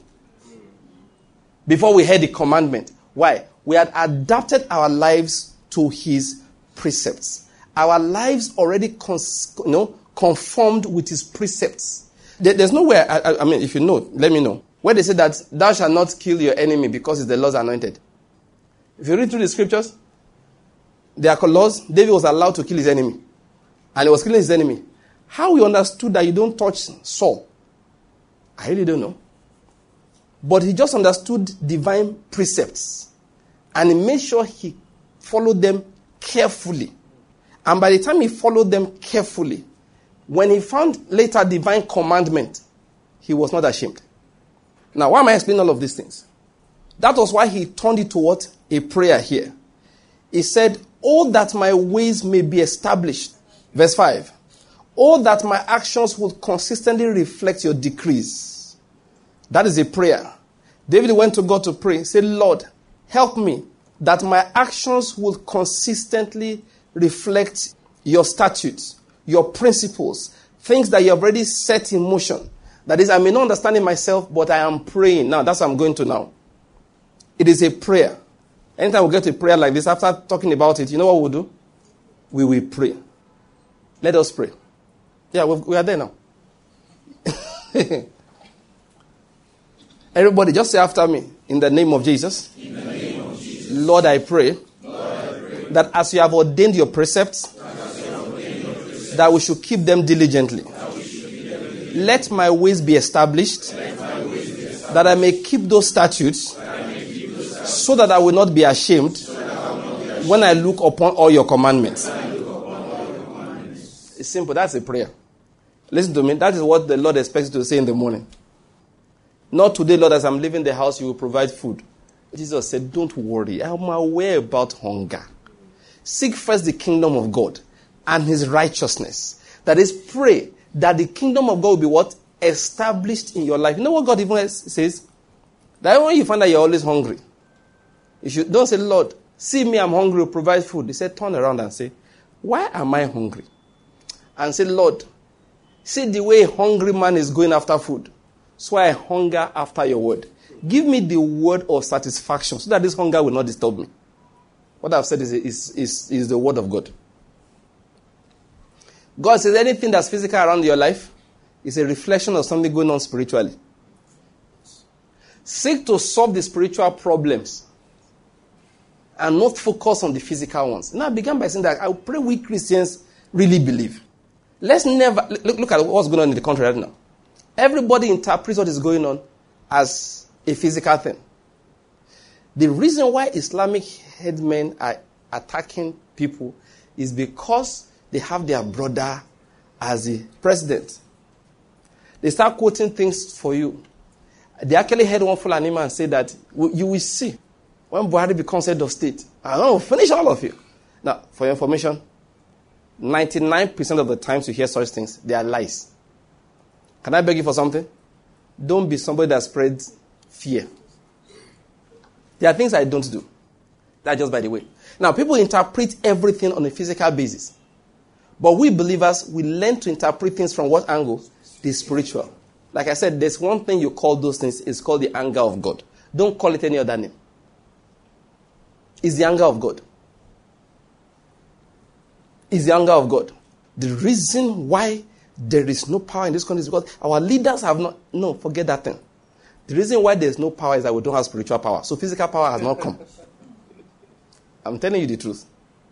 Before we heard the commandment. Why? We had adapted our lives to his precepts. Our lives already conformed with his precepts. There's nowhere, I mean, if you know, let me know. Where they say that thou shalt not kill your enemy because it's the Lord's anointed. If you read through the scriptures, there are laws. David was allowed to kill his enemy. And he was killing his enemy. How he understood that you don't touch Saul, I really don't know. But he just understood divine precepts. And he made sure he followed them carefully. And by the time he followed them carefully, when he found later divine commandment, he was not ashamed. Now, why am I explaining all of these things? That was why he turned it to what? a prayer here. He said, "Oh, that my ways may be established." Verse 5. "Oh, that my actions would consistently reflect your decrees." That is a prayer. David went to God to pray. He said, "Lord, help me that my actions would consistently reflect your statutes, your principles, things that you have already set in motion. That is, I may not understand it myself, but I am praying." Now, that's what I'm going to now. It is a prayer. Anytime we get to a prayer like this, after talking about it, you know what we'll do? We will pray. Let us pray. Yeah, we are there now. Everybody, just say after me. In the name of Jesus. In the name of Jesus. Lord, I pray that as you have ordained your precepts, that we should keep them diligently. Let my ways be established, that I may keep those statutes, so that I will not be ashamed when I look upon all your commandments. It's simple. That's a prayer. Listen to me. That is what the Lord expects you to say in the morning. Not today, Lord, as I'm leaving the house, you will provide food. Jesus said, "Don't worry. I'm aware about hunger. Seek first the kingdom of God and his righteousness." That is, pray that the kingdom of God will be what? Established in your life. You know what God even says? That when you find that you're always hungry, you should don't say, "Lord, see me, I'm hungry, provide food." He said, turn around and say, "Why am I hungry?" And say, "Lord, see the way a hungry man is going after food. So I hunger after your word. Give me the word of satisfaction so that this hunger will not disturb me." What I've said is the word of God. God says anything that's physical around your life is a reflection of something going on spiritually. Seek to solve the spiritual problems and not focus on the physical ones. Now I began by saying that I pray we Christians really believe. Let's never look at what's going on in the country right now. Everybody interprets what is going on as a physical thing. The reason why Islamic headmen are attacking people is because they have their brother as the president. They start quoting things for you. They actually had one Fulani man say that you will see when Buhari becomes head of state. I will finish all of you. Now, for your information, 99% of the times you hear such things, they are lies. Can I beg you for something? Don't be somebody that spreads fear. There are things I don't do. That's just by the way. Now, people interpret everything on a physical basis. But we believers, we learn to interpret things from what angle? The spiritual. Like I said, there's one thing you call those things. It's called the anger of God. Don't call it any other name. It's the anger of God. It's the anger of God. The reason why there is no power in this country is because our leaders have not... No, forget that thing. The reason why there's no power is that we don't have spiritual power. So physical power has not come. I'm telling you the truth.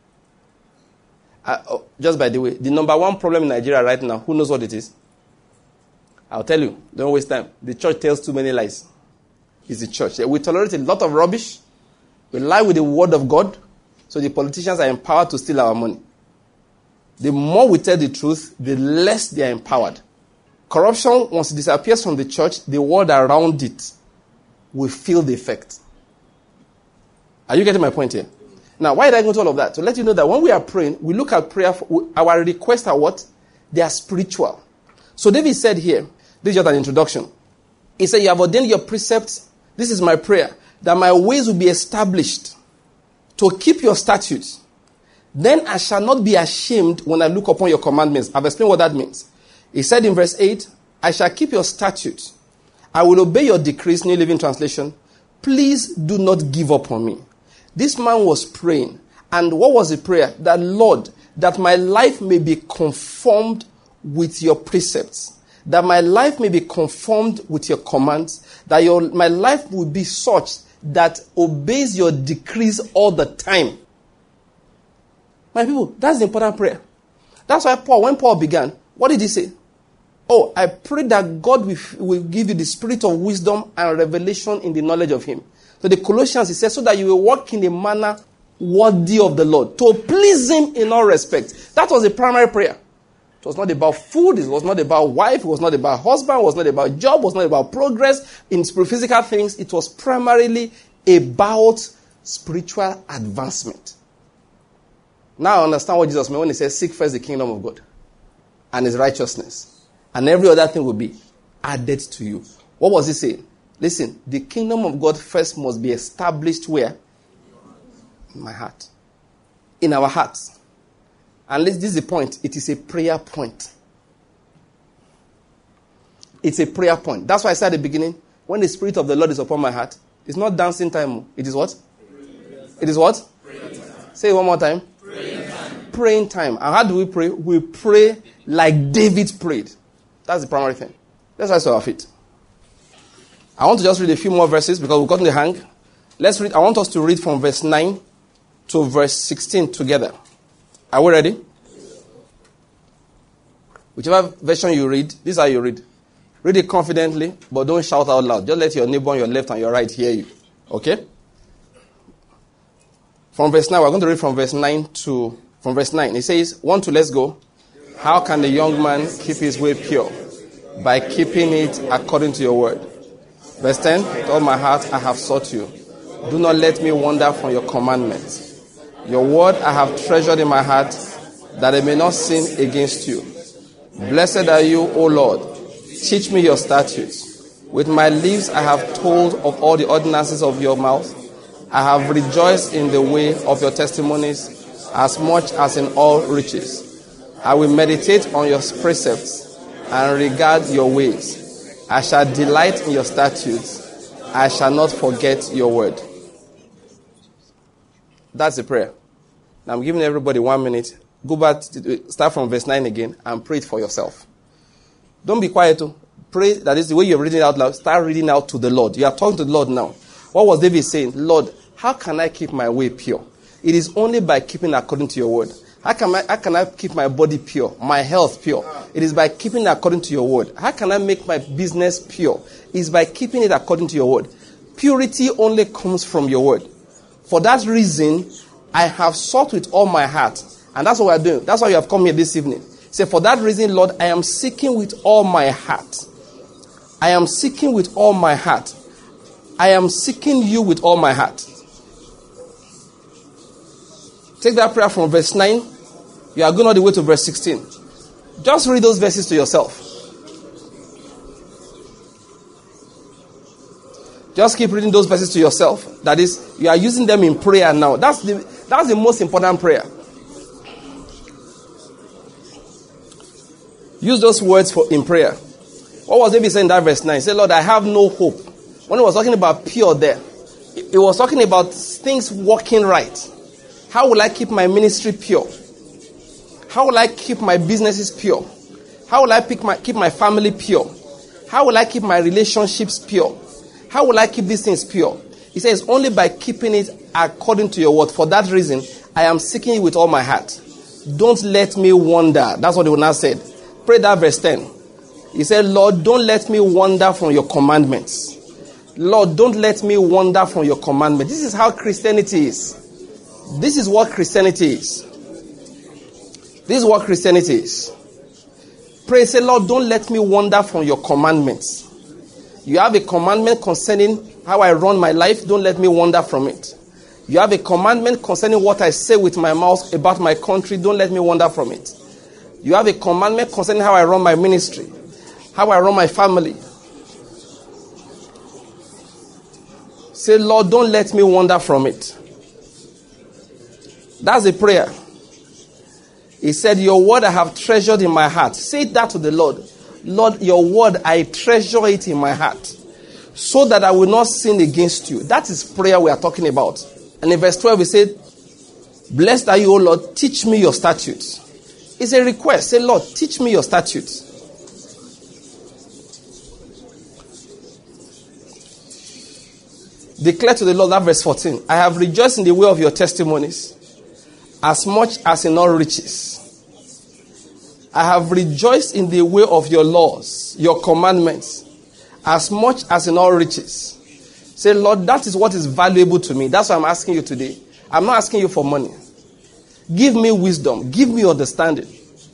Just by the way, the number one problem in Nigeria right now, who knows what it is? I'll tell you. Don't waste time. The church tells too many lies. It's the church. We tolerate a lot of rubbish. We lie with the word of God. So the politicians are empowered to steal our money. The more we tell the truth, the less they are empowered. Corruption, once it disappears from the church, the world around it will feel the effect. Are you getting my point here? Now, why did I go to all of that? To let you know that when we are praying, we look at prayer, our requests are what? They are spiritual. So David said here, this is just an introduction. He said, "You have ordained your precepts. This is my prayer, that my ways will be established to keep your statutes. Then I shall not be ashamed when I look upon your commandments." I've explained what that means. He said in verse 8, "I shall keep your statutes. I will obey your decrees." New Living Translation. "Please do not give up on me." This man was praying. And what was the prayer? That, "Lord, that my life may be conformed with your precepts. That my life may be conformed with your commands. That my life will be such that obeys your decrees all the time." My people, that's the important prayer. That's why when Paul began, what did he say? "Oh, I pray that God will give you the spirit of wisdom and revelation in the knowledge of him." So the Colossians, he says, "So that you will walk in a manner worthy of the Lord, to please him in all respects." That was the primary prayer. It was not about food, it was not about wife, it was not about husband, it was not about job, it was not about progress in physical things. It was primarily about spiritual advancement. Now I understand what Jesus meant when he says, seek first the kingdom of God and his righteousness, and every other thing will be added to you. What was he saying? Listen, the kingdom of God first must be established where? In my heart. In our hearts. And this is the point. It is a prayer point. It's a prayer point. That's why I said at the beginning, when the Spirit of the Lord is upon my heart, it's not dancing time. It is what? It is what? Say it one more time. Praying time. And how do we pray? We pray like David prayed. That's the primary thing. Let's rise to our feet. I want to just read a few more verses because we've gotten the hang. Let's read. I want us to read from verse 9 to verse 16 together. Are we ready? Whichever version you read, this is how you read. Read it confidently, but don't shout out loud. Just let your neighbor on your left and your right hear you. Okay? From verse 9, we're going to read from verse 9 to... From verse 9, it says, 1, 2, let's go. How can the young man keep his way pure? By keeping it according to your word. Verse 10, with all my heart I have sought you. Do not let me wander from your commandments. Your word I have treasured in my heart, that I may not sin against you. Blessed are you, O Lord. Teach me your statutes. With my lips I have told of all the ordinances of your mouth. I have rejoiced in the way of your testimonies, as much as in all riches. I will meditate on your precepts and regard your ways. I shall delight in your statutes. I shall not forget your word. That's the prayer. Now I'm giving everybody 1 minute. Go back, start from verse 9 again and pray it for yourself. Don't be quiet. Pray, that is the way you're reading it out loud. Start reading out to the Lord. You are talking to the Lord now. What was David saying? Lord, how can I keep my way pure? It is only by keeping according to your word. How can I keep my body pure, my health pure? It is by keeping according to your word. How can I make my business pure? It is by keeping it according to your word. Purity only comes from your word. For that reason, I have sought with all my heart. And that's what we are doing. That's why you have come here this evening. Say, for that reason, Lord, I am seeking with all my heart. I am seeking with all my heart. I am seeking you with all my heart. Take that prayer from verse 9. You are going all the way to verse 16. Just read those verses to yourself. Just keep reading those verses to yourself. That is, you are using them in prayer now. That's the most important prayer. Use those words in prayer. What was David saying in that verse 9? He said, Lord, I have no hope. When he was talking about pure there, he was talking about things working right. How will I keep my ministry pure? How will I keep my businesses pure? How will I keep my family pure? How will I keep my relationships pure? How will I keep these things pure? He says, only by keeping it according to your word. For that reason, I am seeking you with all my heart. Don't let me wander. That's what he would now said. Pray that verse 10. He said, Lord, don't let me wander from your commandments. Lord, don't let me wander from your commandments. This is how Christianity is. This is what Christianity is. This is what Christianity is. Pray, say, Lord, don't let me wander from your commandments. You have a commandment concerning how I run my life. Don't let me wander from it. You have a commandment concerning what I say with my mouth about my country. Don't let me wander from it. You have a commandment concerning how I run my ministry, how I run my family. Say, Lord, don't let me wander from it. That's a prayer. He said, your word I have treasured in my heart. Say that to the Lord. Lord, your word, I treasure it in my heart, so that I will not sin against you. That is prayer we are talking about. And in verse 12, he said, blessed are you, O Lord, teach me your statutes. It's a request. Say, Lord, teach me your statutes. Declare to the Lord, that verse 14, I have rejoiced in the way of your testimonies, as much as in all riches. I have rejoiced in the way of your laws, your commandments, as much as in all riches. Say, Lord, that is what is valuable to me. That's why I'm asking you today. I'm not asking you for money. Give me wisdom. Give me understanding.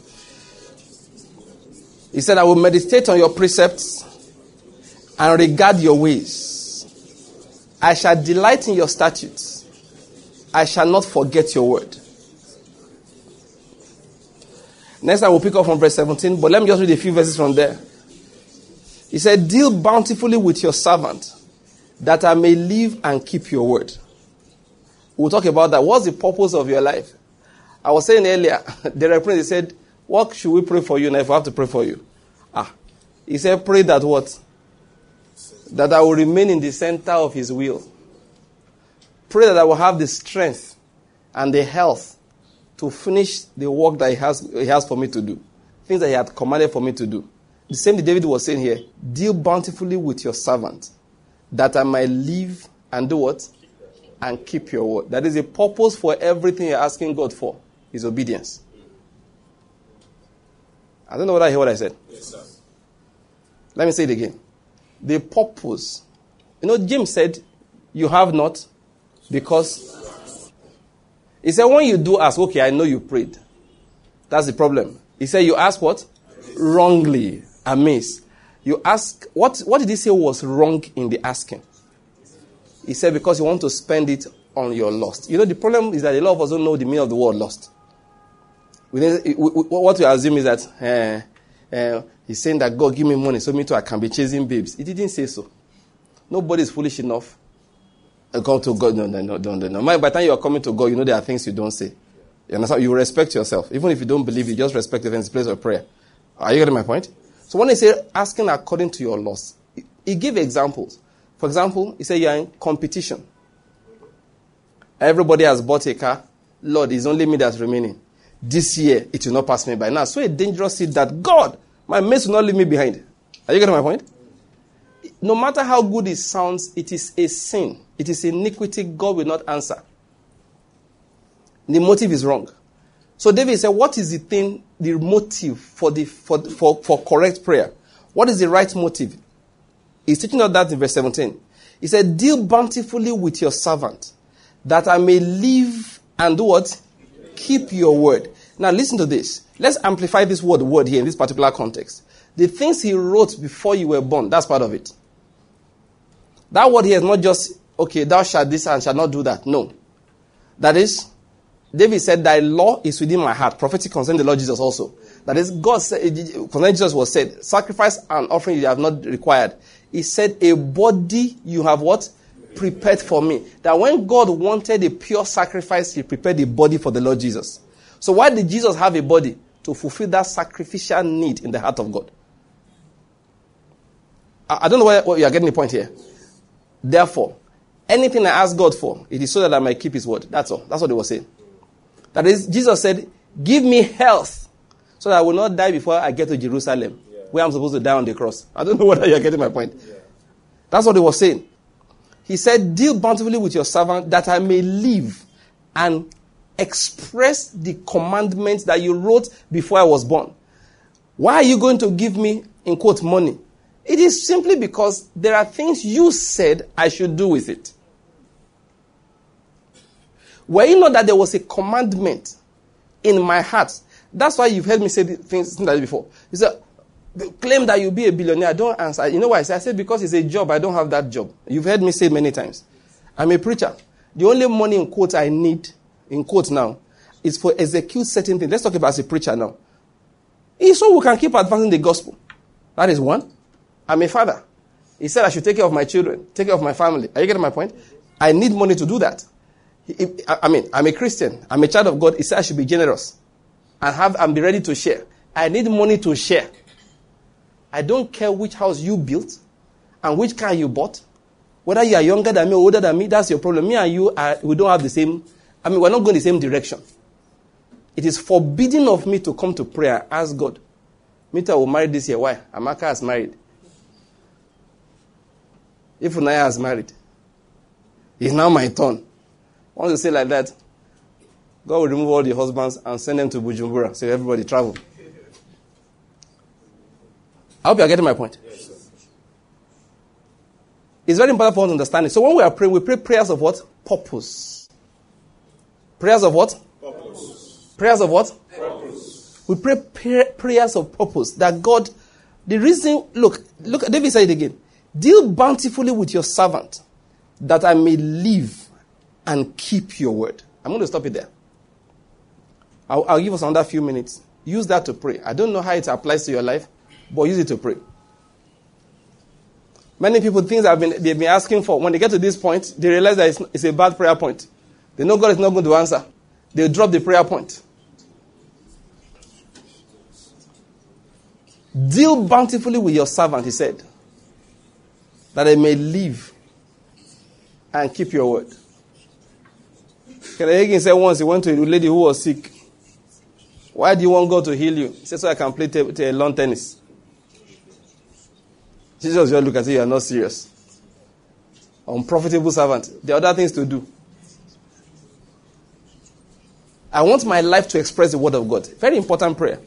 He said, I will meditate on your precepts and regard your ways. I shall delight in your statutes. I shall not forget your word. Next time we'll pick up from verse 17, but let me just read a few verses from there. He said, deal bountifully with your servant, that I may live and keep your word. We'll talk about that. What's the purpose of your life? I was saying earlier, the reverend said, what should we pray for you now if we have to pray for you? He said, pray that what? That I will remain in the center of his will. Pray that I will have the strength and the health to finish the work that he has for me to do. Things that he had commanded for me to do. The same thing David was saying here. Deal bountifully with your servant, that I might live and do what? And keep your word. That is a purpose for everything you're asking God for, is obedience. I don't know whether I hear what I said. Yes, sir. Let me say it again. The purpose. James said, you have not because... He said, when you do ask, okay, I know you prayed. That's the problem. He said, you ask what? Wrongly. Amiss. You ask, what did he say was wrong in the asking? He said, because you want to spend it on your lust. The problem is that a lot of us don't know the meaning of the word lust. What we assume is that he's saying that God give me money so me too I can be chasing babes. He didn't say so. Nobody is foolish enough. Come to God. No. By the time you are coming to God, there are things you don't say. You understand? You respect yourself. Even if you don't believe, you just respect the place of prayer. Are you getting my point? So when they say asking according to your lust, he gave examples. For example, he said you are in competition. Everybody has bought a car. Lord, it's only me that's remaining. This year, it will not pass me by. Now, so a dangerous seed that God, my mates will not leave me behind. Are you getting my point? No matter how good it sounds, it is a sin. It is iniquity God will not answer. The motive is wrong. So David said, what is the motive for correct prayer? What is the right motive? He's teaching us that in verse 17. He said, deal bountifully with your servant, that I may live and do what? Keep your word. Now listen to this. Let's amplify this word here in this particular context. The things he wrote before you were born, that's part of it. That word here is not just, okay, thou shalt this and shalt not do that. No. That is, David said, thy law is within my heart. Prophetic concerning the Lord Jesus also. That is, God said, concerning Jesus was said, sacrifice and offering you have not required. He said, a body you have what? Prepared for me. That when God wanted a pure sacrifice, he prepared a body for the Lord Jesus. So why did Jesus have a body? To fulfill that sacrificial need in the heart of God. I don't know what you are getting the point here. Therefore, anything I ask God for, it is so that I might keep his word. That's all. That's what he was saying. That is, Jesus said, give me health so that I will not die before I get to Jerusalem, where I'm supposed to die on the cross. I don't know whether you're getting my point. Yeah. That's what he was saying. He said, deal bountifully with your servant that I may live and express the commandments that you wrote before I was born. Why are you going to give me, in quote, money? It is simply because there are things you said I should do with it. Were you know that there was a commandment in my heart? That's why you've heard me say things like that before. You said, claim that you'll be a billionaire. I don't answer. You know why I say? I said, because it's a job. I don't have that job. You've heard me say it many times. I'm a preacher. The only money, in quotes, I need, in quotes now, is for execute certain things. Let's talk about as a preacher now. It's so we can keep advancing the gospel. That is one. I'm a father. He said I should take care of my children, take care of my family. Are you getting my point? I need money to do that. I'm a Christian. I'm a child of God. He said I should be generous and be ready to share. I need money to share. I don't care which house you built and which car you bought. Whether you are younger than me or older than me, that's your problem. Me and you, we don't have the same, we're not going the same direction. It is forbidden of me to come to prayer, ask God. Me too, I will marry this year. Why? Amaka has married. If Unaya has married, it's now my turn. Once you say like that, God will remove all the husbands and send them to Bujumbura. So everybody travel. I hope you are getting my point. Yes, it's very important for us to understand it. So when we are praying, we pray prayers of what? Purpose. Prayers of what? Purpose. Prayers of what? Purpose. We pray prayers of purpose. That God, the reason, look, David said it again. Deal bountifully with your servant, that I may live and keep your word. I'm going to stop it there. I'll give us another few minutes. Use that to pray. I don't know how it applies to your life, but use it to pray. Many people, things they've been asking for, when they get to this point, they realize that it's a bad prayer point. They know God is not going to answer. They drop the prayer point. Deal bountifully with your servant, he said, that I may live and keep your word. Kenneth Hagin said once he went to a lady who was sick. Why do you want God to heal you? He said, so I can play lawn tennis. Jesus just look at you, you are not serious. Unprofitable servant. There are other things to do. I want my life to express the word of God. Very important prayer.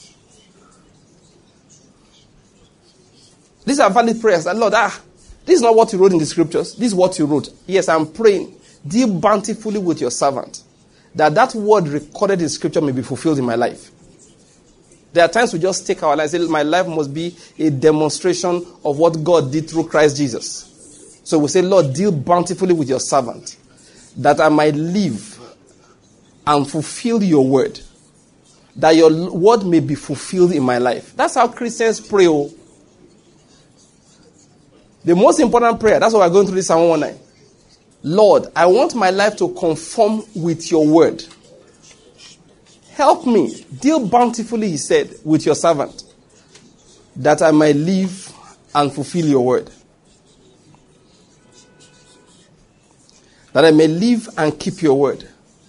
These are valid prayers. Lord, this is not what you wrote in the scriptures. This is what you wrote. Yes, I'm praying. Deal bountifully with your servant, that word recorded in scripture may be fulfilled in my life. There are times we just take our life and say, my life must be a demonstration of what God did through Christ Jesus. So we say, Lord, deal bountifully with your servant, that I might live and fulfill your word, that your word may be fulfilled in my life. That's how Christians pray. The most important prayer, that's what we're going through this Psalm 119. Lord, I want my life to conform with your word. Help me. Deal bountifully, he said, with your servant, that I might live and fulfill your word. That I may live and keep your word.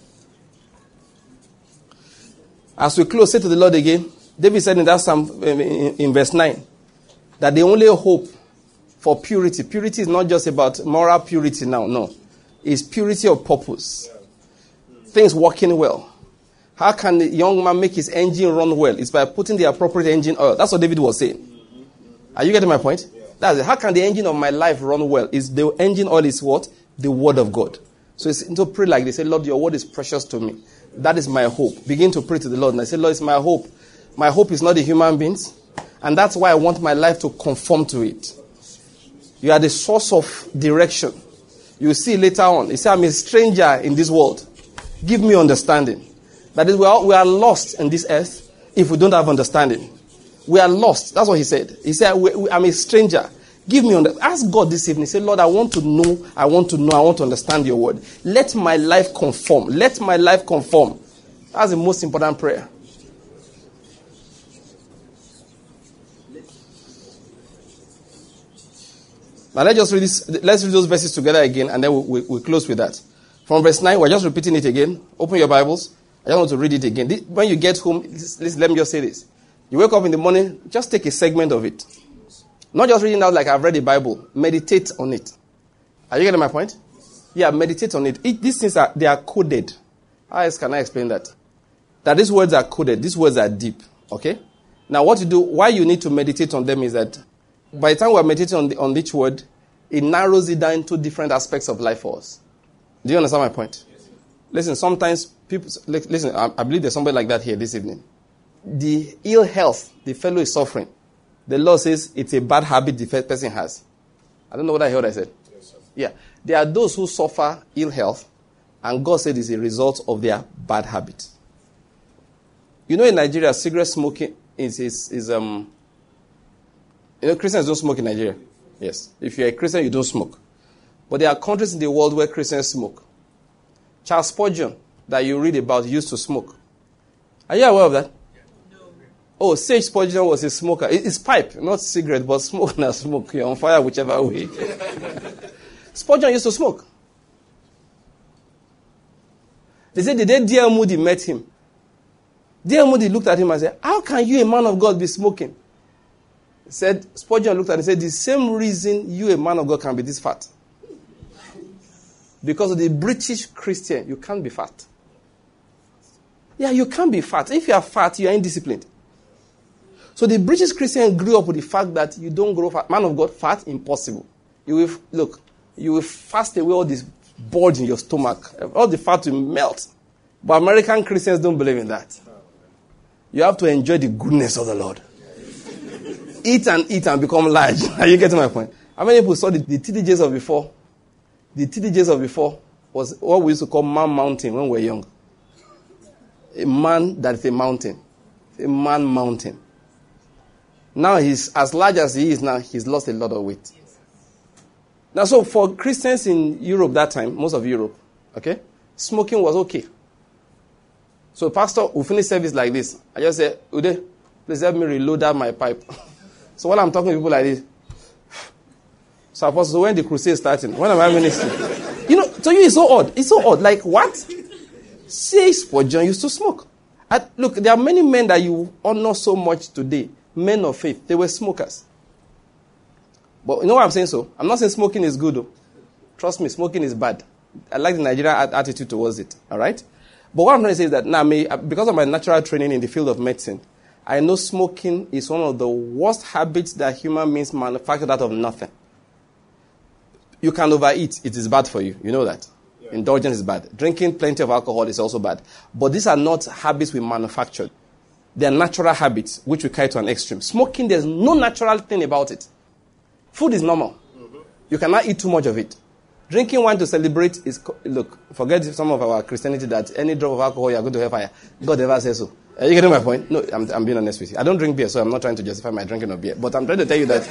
As we close, say to the Lord again, David said in that Psalm, in verse 9, that the only hope for purity. Purity is not just about moral purity now, no. It's purity of purpose. Things working well. How can the young man make his engine run well? It's by putting the appropriate engine oil. That's what David was saying. Are you getting my point? That's it. How can the engine of my life run well? Is the engine oil is what? The word of God. So it's to pray like they say, Lord, your word is precious to me. That is my hope. Begin to pray to the Lord. And I say, Lord, it's my hope. My hope is not the human beings. And that's why I want my life to conform to it. You are the source of direction. You will see later on. He said, I'm a stranger in this world. Give me understanding. That is, we are lost in this earth if we don't have understanding. We are lost. That's what he said. He said, I'm a stranger. Give me understanding. Ask God this evening. Say, Lord, I want to know. I want to understand your word. Let my life conform. Let my life conform. That's the most important prayer. Now let's read those verses together again, and then we'll close with that. From verse 9, we're just repeating it again. Open your Bibles. I just want to read it again. When you get home, let me just say this. You wake up in the morning, just take a segment of it. Not just reading out like I've read the Bible. Meditate on it. Are you getting my point? Yeah, meditate on it. These things they are coded. How else can I explain that? That these words are coded. These words are deep. Okay? Now what you do, why you need to meditate on them is that by the time we're meditating on each word, it narrows it down into different aspects of life for us. Do you understand my point? Yes. Listen, sometimes people... Listen, I believe there's somebody like that here this evening. The ill health the fellow is suffering, the Lord says it's a bad habit the person has. I don't know what I heard I said. Yes, sir. Yeah. There are those who suffer ill health, and God said it's a result of their bad habit. You know, in Nigeria, cigarette smoking is Christians don't smoke in Nigeria. Yes. If you're a Christian, you don't smoke. But there are countries in the world where Christians smoke. Charles Spurgeon, that you read about, used to smoke. Are you aware of that? No. Oh, Sage Spurgeon was a smoker. It's pipe, not cigarette, but smoke, not smoke. You're on fire whichever way. Spurgeon used to smoke. They said the day D.L. Moody met him, D.L. Moody looked at him and said, how can you, a man of God, be smoking? Spurgeon looked at him and said, the same reason you, a man of God, can be this fat. Because of the British Christian, you can't be fat. Yeah, you can't be fat. If you are fat, you are indisciplined. So the British Christian grew up with the fact that you don't grow fat. Man of God, fat, impossible. You will fast away all this bulge in your stomach. All the fat will melt. But American Christians don't believe in that. You have to enjoy the goodness of the Lord. Eat and become large. Are you getting my point? How many people saw the TD Jakes of before? The TD Jakes of before was what we used to call man mountain when we were young. A man that is a mountain. A man mountain. Now he's as large as he is now, he's lost a lot of weight. Now, so for Christians in Europe that time, most of Europe, okay, smoking was okay. So pastor will finish service like this. I just say, Ude, please help me reload out my pipe. So when I'm talking to people like this, so apostle, so when the crusade is starting, when am I ministering? You know, to you it's so odd. It's so odd. Like what? C.H. Spurgeon used to smoke. Look, there are many men that you honor so much today, men of faith. They were smokers. But you know what I'm saying so? I'm not saying smoking is good though. Trust me, smoking is bad. I like the Nigerian attitude towards it. All right? But what I'm trying to say is that now, because of my natural training in the field of medicine, I know smoking is one of the worst habits that human beings manufacture out of nothing. You can overeat. It is bad for you. You know that. Yeah. Indulgence is bad. Drinking plenty of alcohol is also bad. But these are not habits we manufactured. They are natural habits which we carry to an extreme. Smoking, there's no natural thing about it. Food is normal. Mm-hmm. You cannot eat too much of it. Drinking wine to celebrate is, look, forget some of our Christianity that any drop of alcohol you are going to hellfire. God never says so. Are you getting my point? No, I'm being honest with you. I don't drink beer, so I'm not trying to justify my drinking of beer. But I'm trying to tell you that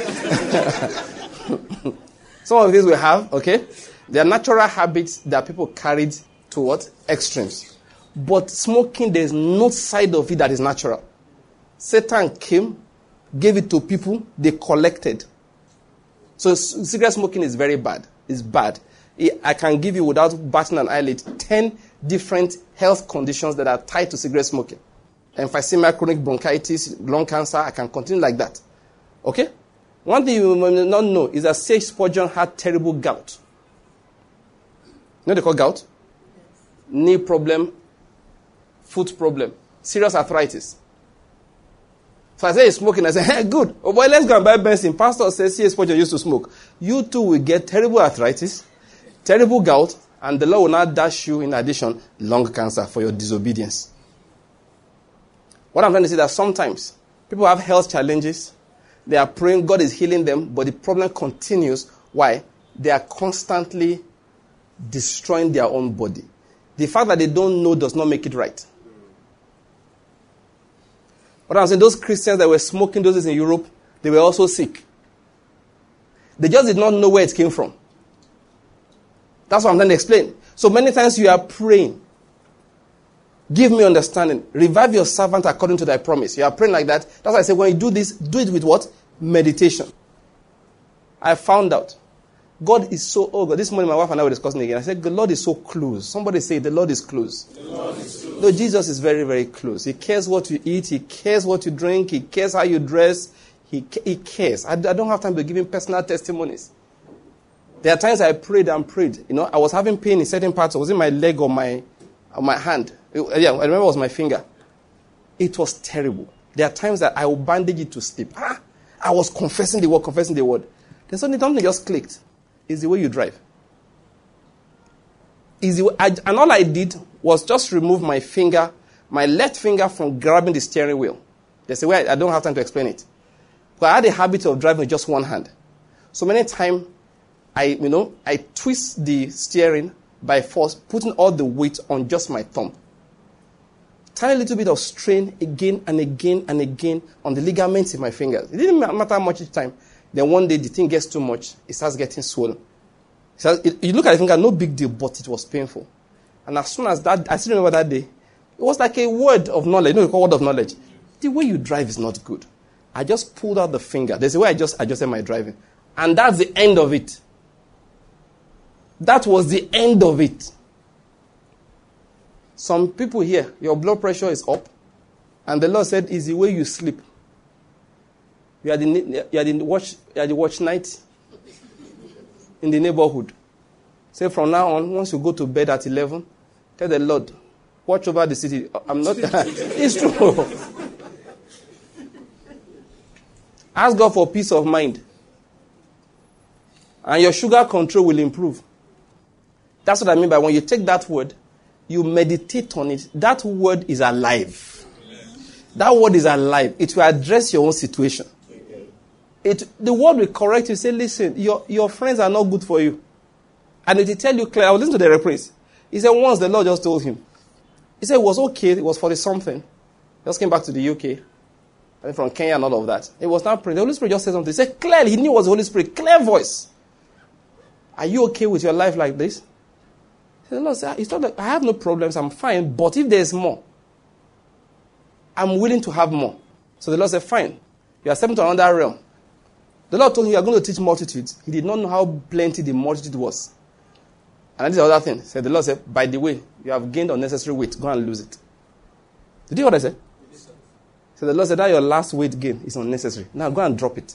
some of these we have, okay, they are natural habits that people carried to what? Extremes. But smoking, there's no side of it that is natural. Satan came, gave it to people, they collected. So cigarette smoking is very bad. It's bad. I can give you, without batting an eyelid, 10 different health conditions that are tied to cigarette smoking. Emphysema, chronic bronchitis, lung cancer, I can continue like that. Okay? One thing you may not know is that C.H. Spurgeon had terrible gout. You know what they call gout? Knee problem, foot problem, serious arthritis. So I say he's smoking. I say, hey, good. Oh boy, let's go and buy Benson. Pastor says C.H. Spurgeon used to smoke. You too will get terrible arthritis, terrible gout, and the Lord will now dash you, in addition, lung cancer for your disobedience. What I'm trying to say is that sometimes people have health challenges. They are praying, God is healing them, but the problem continues. Why? They are constantly destroying their own body. The fact that they don't know does not make it right. What I'm saying, those Christians that were smoking those days in Europe, they were also sick. They just did not know where it came from. That's what I'm trying to explain. So many times you are praying, give me understanding. Revive your servant according to thy promise. You are praying like that. That's why I say when you do this, do it with what? Meditation. I found out. God is so, oh God, this morning my wife and I were discussing again. I said, the Lord is so close. Somebody say, the Lord is close. The Lord is close. No, Jesus is very, very close. He cares what you eat. He cares what you drink. He cares how you dress. He cares. I don't have time to give him personal testimonies. There are times I prayed and prayed. You know, I was having pain in certain parts. It was in my leg or my hand. I remember it was my finger. It was terrible. There are times that I will bandage it to sleep. I was confessing the word. Then suddenly something just clicked. It's the way you drive. And all I did was just remove my finger, my left finger, from grabbing the steering wheel. There's a way I don't have time to explain it. But I had a habit of driving with just one hand. So many times, I twist the steering by force, putting all the weight on just my thumb. Tiny little bit of strain again and again and again on the ligaments in my fingers. It didn't matter how much each time. Then one day the thing gets too much. It starts getting swollen. You look at the finger, no big deal, but it was painful. And as soon as that, I still remember that day, it was like a word of knowledge. You know, you call word of knowledge. The way you drive is not good. I just pulled out the finger. There's a way I just adjusted my driving. And that's the end of it. That was the end of it. Some people here, your blood pressure is up. And the Lord said, it's the way you sleep. You are the watch night in the neighborhood. Say from now on, once you go to bed at 11, tell the Lord, watch over the city. I'm not. It's true. Ask God for peace of mind. And your sugar control will improve. That's what I mean by when you take that word, you meditate on it. That word is alive. That word is alive. It will address your own situation. The word will correct you. Say, listen, your friends are not good for you. And if they tell you clearly, I will listen to the reprise. He said once the Lord just told him. He said it was okay. It was 40-something. Just came back to the UK. From Kenya and all of that. It was not praying. The Holy Spirit just said something. He said clearly. He knew it was the Holy Spirit. Clear voice. Are you okay with your life like this? The Lord said, it's not like, I have no problems. I'm fine. But if there's more, I'm willing to have more. So the Lord said, fine. You are stepping to another realm. The Lord told him, you are going to teach multitudes. He did not know how plenty the multitude was. And this is the other thing. So the Lord said, by the way, you have gained unnecessary weight. Go and lose it. Did you hear what I said? So the Lord said, that your last weight gain is unnecessary. Now go and drop it.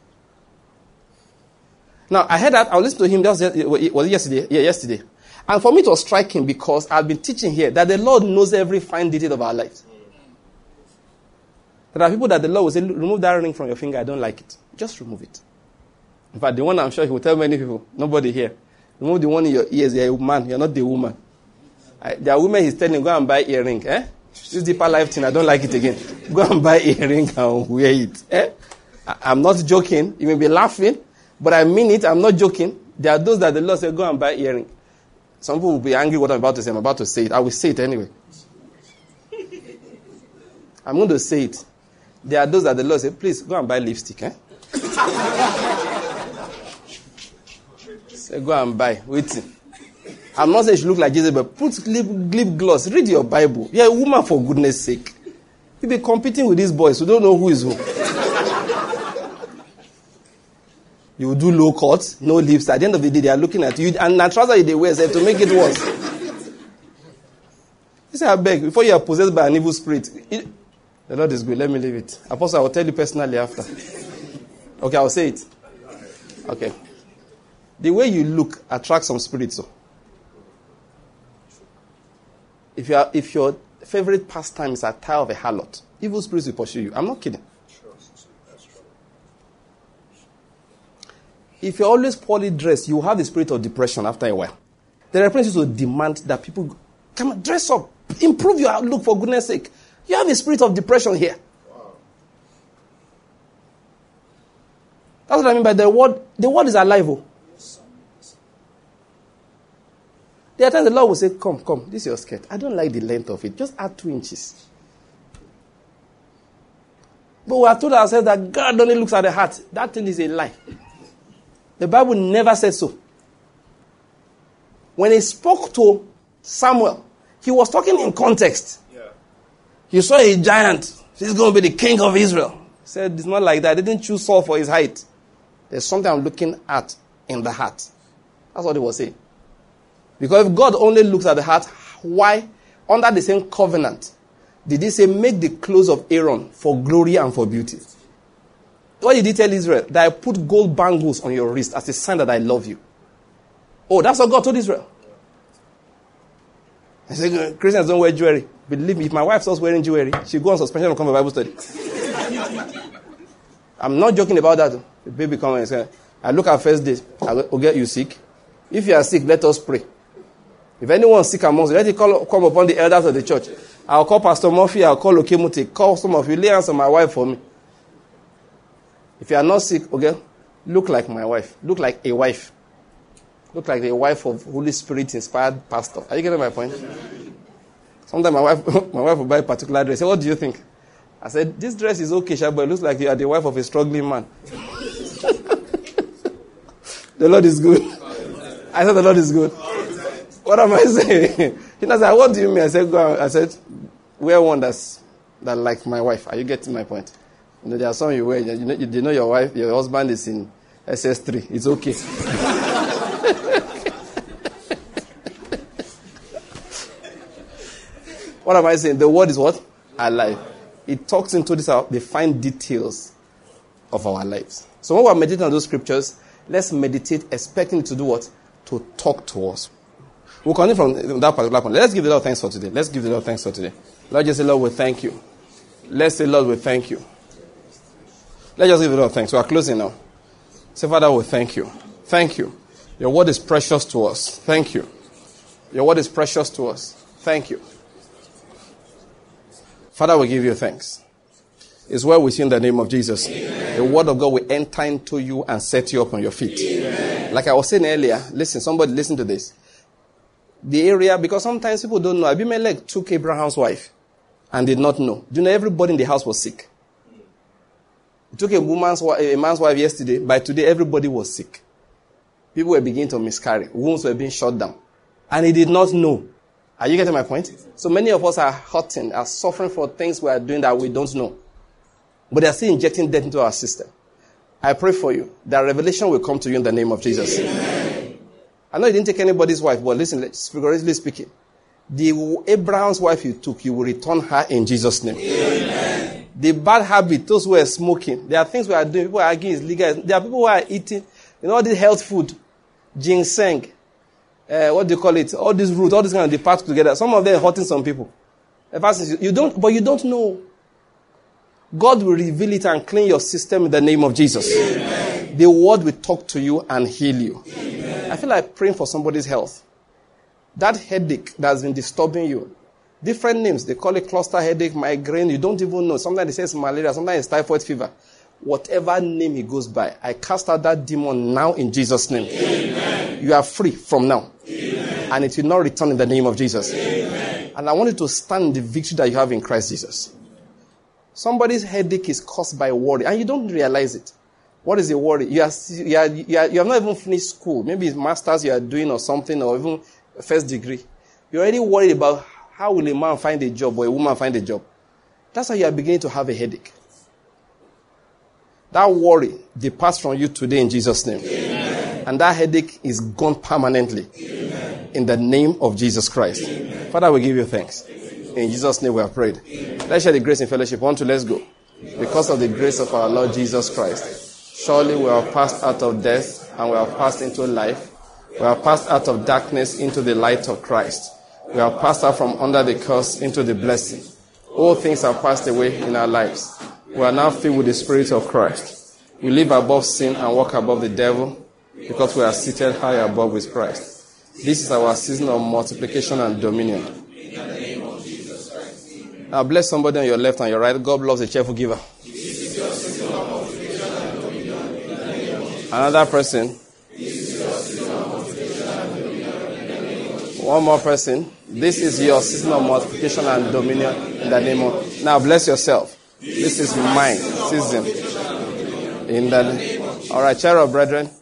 Now, I heard that. I listened to him. Was it yesterday? Yeah, yesterday. And for me, it was striking because I've been teaching here that the Lord knows every fine detail of our lives. There are people that the Lord will say, remove that ring from your finger. I don't like it. Just remove it. In fact, the one I'm sure he will tell many people, nobody here, remove the one in your ears. You're a man. You're not the woman. There are women he's telling, go and buy earring. This deeper life thing, I don't like it again. Go and buy earring and wear it. I'm not joking. You may be laughing, but I mean it. I'm not joking. There are those that the Lord said, go and buy earring. Some people will be angry what I'm about to say. I'm about to say it. I will say it anyway. I'm going to say it. There are those that the Lord said, please go and buy lipstick. Say, go and buy. Wait. I'm not saying you look like Jesus, but put lip gloss. Read your Bible. You're a woman, for goodness sake. You'll be competing with these boys who don't know who is who. You will do low cuts, no lips. At the end of the day, they are looking at you. And the trouser they wear to make it worse. You say, I beg, before you are possessed by an evil spirit. The Lord is good. Let me leave it. Apostle, I will tell you personally after. Okay, I will say it. Okay. The way you look attracts some spirits. So. If your favorite pastime is attire of a harlot, evil spirits will pursue you. I'm not kidding. If you're always poorly dressed, you will have the spirit of depression after a while. The references will demand that people come on, dress up, improve your outlook for goodness sake. You have a spirit of depression here. Wow. That's what I mean by the word. The word is alive. Oh. There are times the Lord will say, come, this is your skirt. I don't like the length of it. Just add 2 inches. But we have told ourselves that God only looks at the heart. That thing is a lie. The Bible never said so. When he spoke to Samuel, he was talking in context. Yeah. You saw a giant. He's going to be the king of Israel. He said, it's not like that. I didn't choose Saul for his height. There's something I'm looking at in the heart. That's what he was saying. Because if God only looks at the heart, why, under the same covenant, did he say, make the clothes of Aaron for glory and for beauty? What did he tell Israel? That I put gold bangles on your wrist as a sign that I love you. Oh, that's what God told Israel. I said, Christians don't wear jewelry. Believe me, if my wife starts wearing jewelry, she'll go on suspension and come to Bible study. I'm not joking about that. The baby comes and says, I look at first day, I'll get you sick. If you are sick, let us pray. If anyone is sick amongst you, let it come upon the elders of the church. I'll call Pastor Murphy, I'll call Okemuti, call some of you, lay hands on my wife for me. If you are not sick, okay, look like my wife. Look like a wife. Look like the wife of Holy Spirit inspired pastor. Are you getting my point? Sometimes my wife will buy a particular dress. Say, what do you think? I said, this dress is okay, but it looks like you are the wife of a struggling man. The Lord is good. I said, the Lord is good. What am I saying? He said, what do you mean? I said, go on. I said, wear one that like my wife. Are you getting my point? You know, there are some you wear. You know your wife, your husband is in SS3. It's okay. What am I saying? The word is what? Alive. It talks into the fine details of our lives. So when we're meditating on those scriptures, let's meditate expecting it to do what? To talk to us. We'll continue from that particular point. Let's give the Lord thanks for today. Let's give the Lord thanks for today. Lord, just say, Lord, we thank you. Let's say, Lord, we thank you. Let's just give the Lord thanks. We are closing now. Say, Father, we thank you. Thank you. Your word is precious to us. Thank you. Your word is precious to us. Thank you. Father, we give you thanks. It's well within the name of Jesus. Amen. The word of God will enter into you and set you up on your feet. Amen. Like I was saying earlier, listen, somebody listen to this. The area, because sometimes people don't know, Abimelech took Abraham's wife and did not know. Do you know everybody in the house was sick? He took a man's wife yesterday. By today, everybody was sick. People were beginning to miscarry. Wombs were being shut down. And he did not know. Are you getting my point? So many of us are hurting, are suffering for things we are doing that we don't know. But they are still injecting death into our system. I pray for you that revelation will come to you in the name of Jesus. Amen. I know you didn't take anybody's wife, but listen, figuratively speaking, the Abraham's wife you took, you will return her in Jesus' name. Amen. The bad habit, those who are smoking, there are things we are doing. People are arguing it's legal. There are people who are eating, all this health food, ginseng, what do you call it? All these roots, all these kind of they pack together. Some of them are hurting some people. You don't know. God will reveal it and clean your system in the name of Jesus. Amen. The word will talk to you and heal you. Amen. I feel like praying for somebody's health. That headache that has been disturbing you. Different names. They call it cluster headache, migraine. You don't even know. Sometimes they say it's malaria. Sometimes it's typhoid fever. Whatever name he goes by, I cast out that demon now in Jesus' name. Amen. You are free from now. Amen. And it will not return in the name of Jesus. Amen. And I want you to stand in the victory that you have in Christ Jesus. Somebody's headache is caused by worry, and you don't realize it. What is the worry? You have not even finished school. Maybe it's master's you are doing or something, or even first degree. You're already worried about how will a man find a job or a woman find a job. That's how you are beginning to have a headache. That worry departs from you today in Jesus' name. Amen. And that headache is gone permanently. Amen. In the name of Jesus Christ. Amen. Father, we give you thanks. In Jesus' name we have prayed. Let's share the grace in fellowship. 1, 2, let's go. Because of the grace of our Lord Jesus Christ, surely we are passed out of death and we are passed into life. We are passed out of darkness into the light of Christ. We are passed out from under the curse into the blessing. All things are passed away in our lives. We are now filled with the Spirit of Christ. We live above sin and walk above the devil because we are seated high above with Christ. This is our season of multiplication and dominion. Now bless somebody on your left and your right. God loves a cheerful giver. Another person. One more person. This is your season of multiplication and dominion in the name of. Now bless yourself. This is mine season. In the. All right, share of brethren.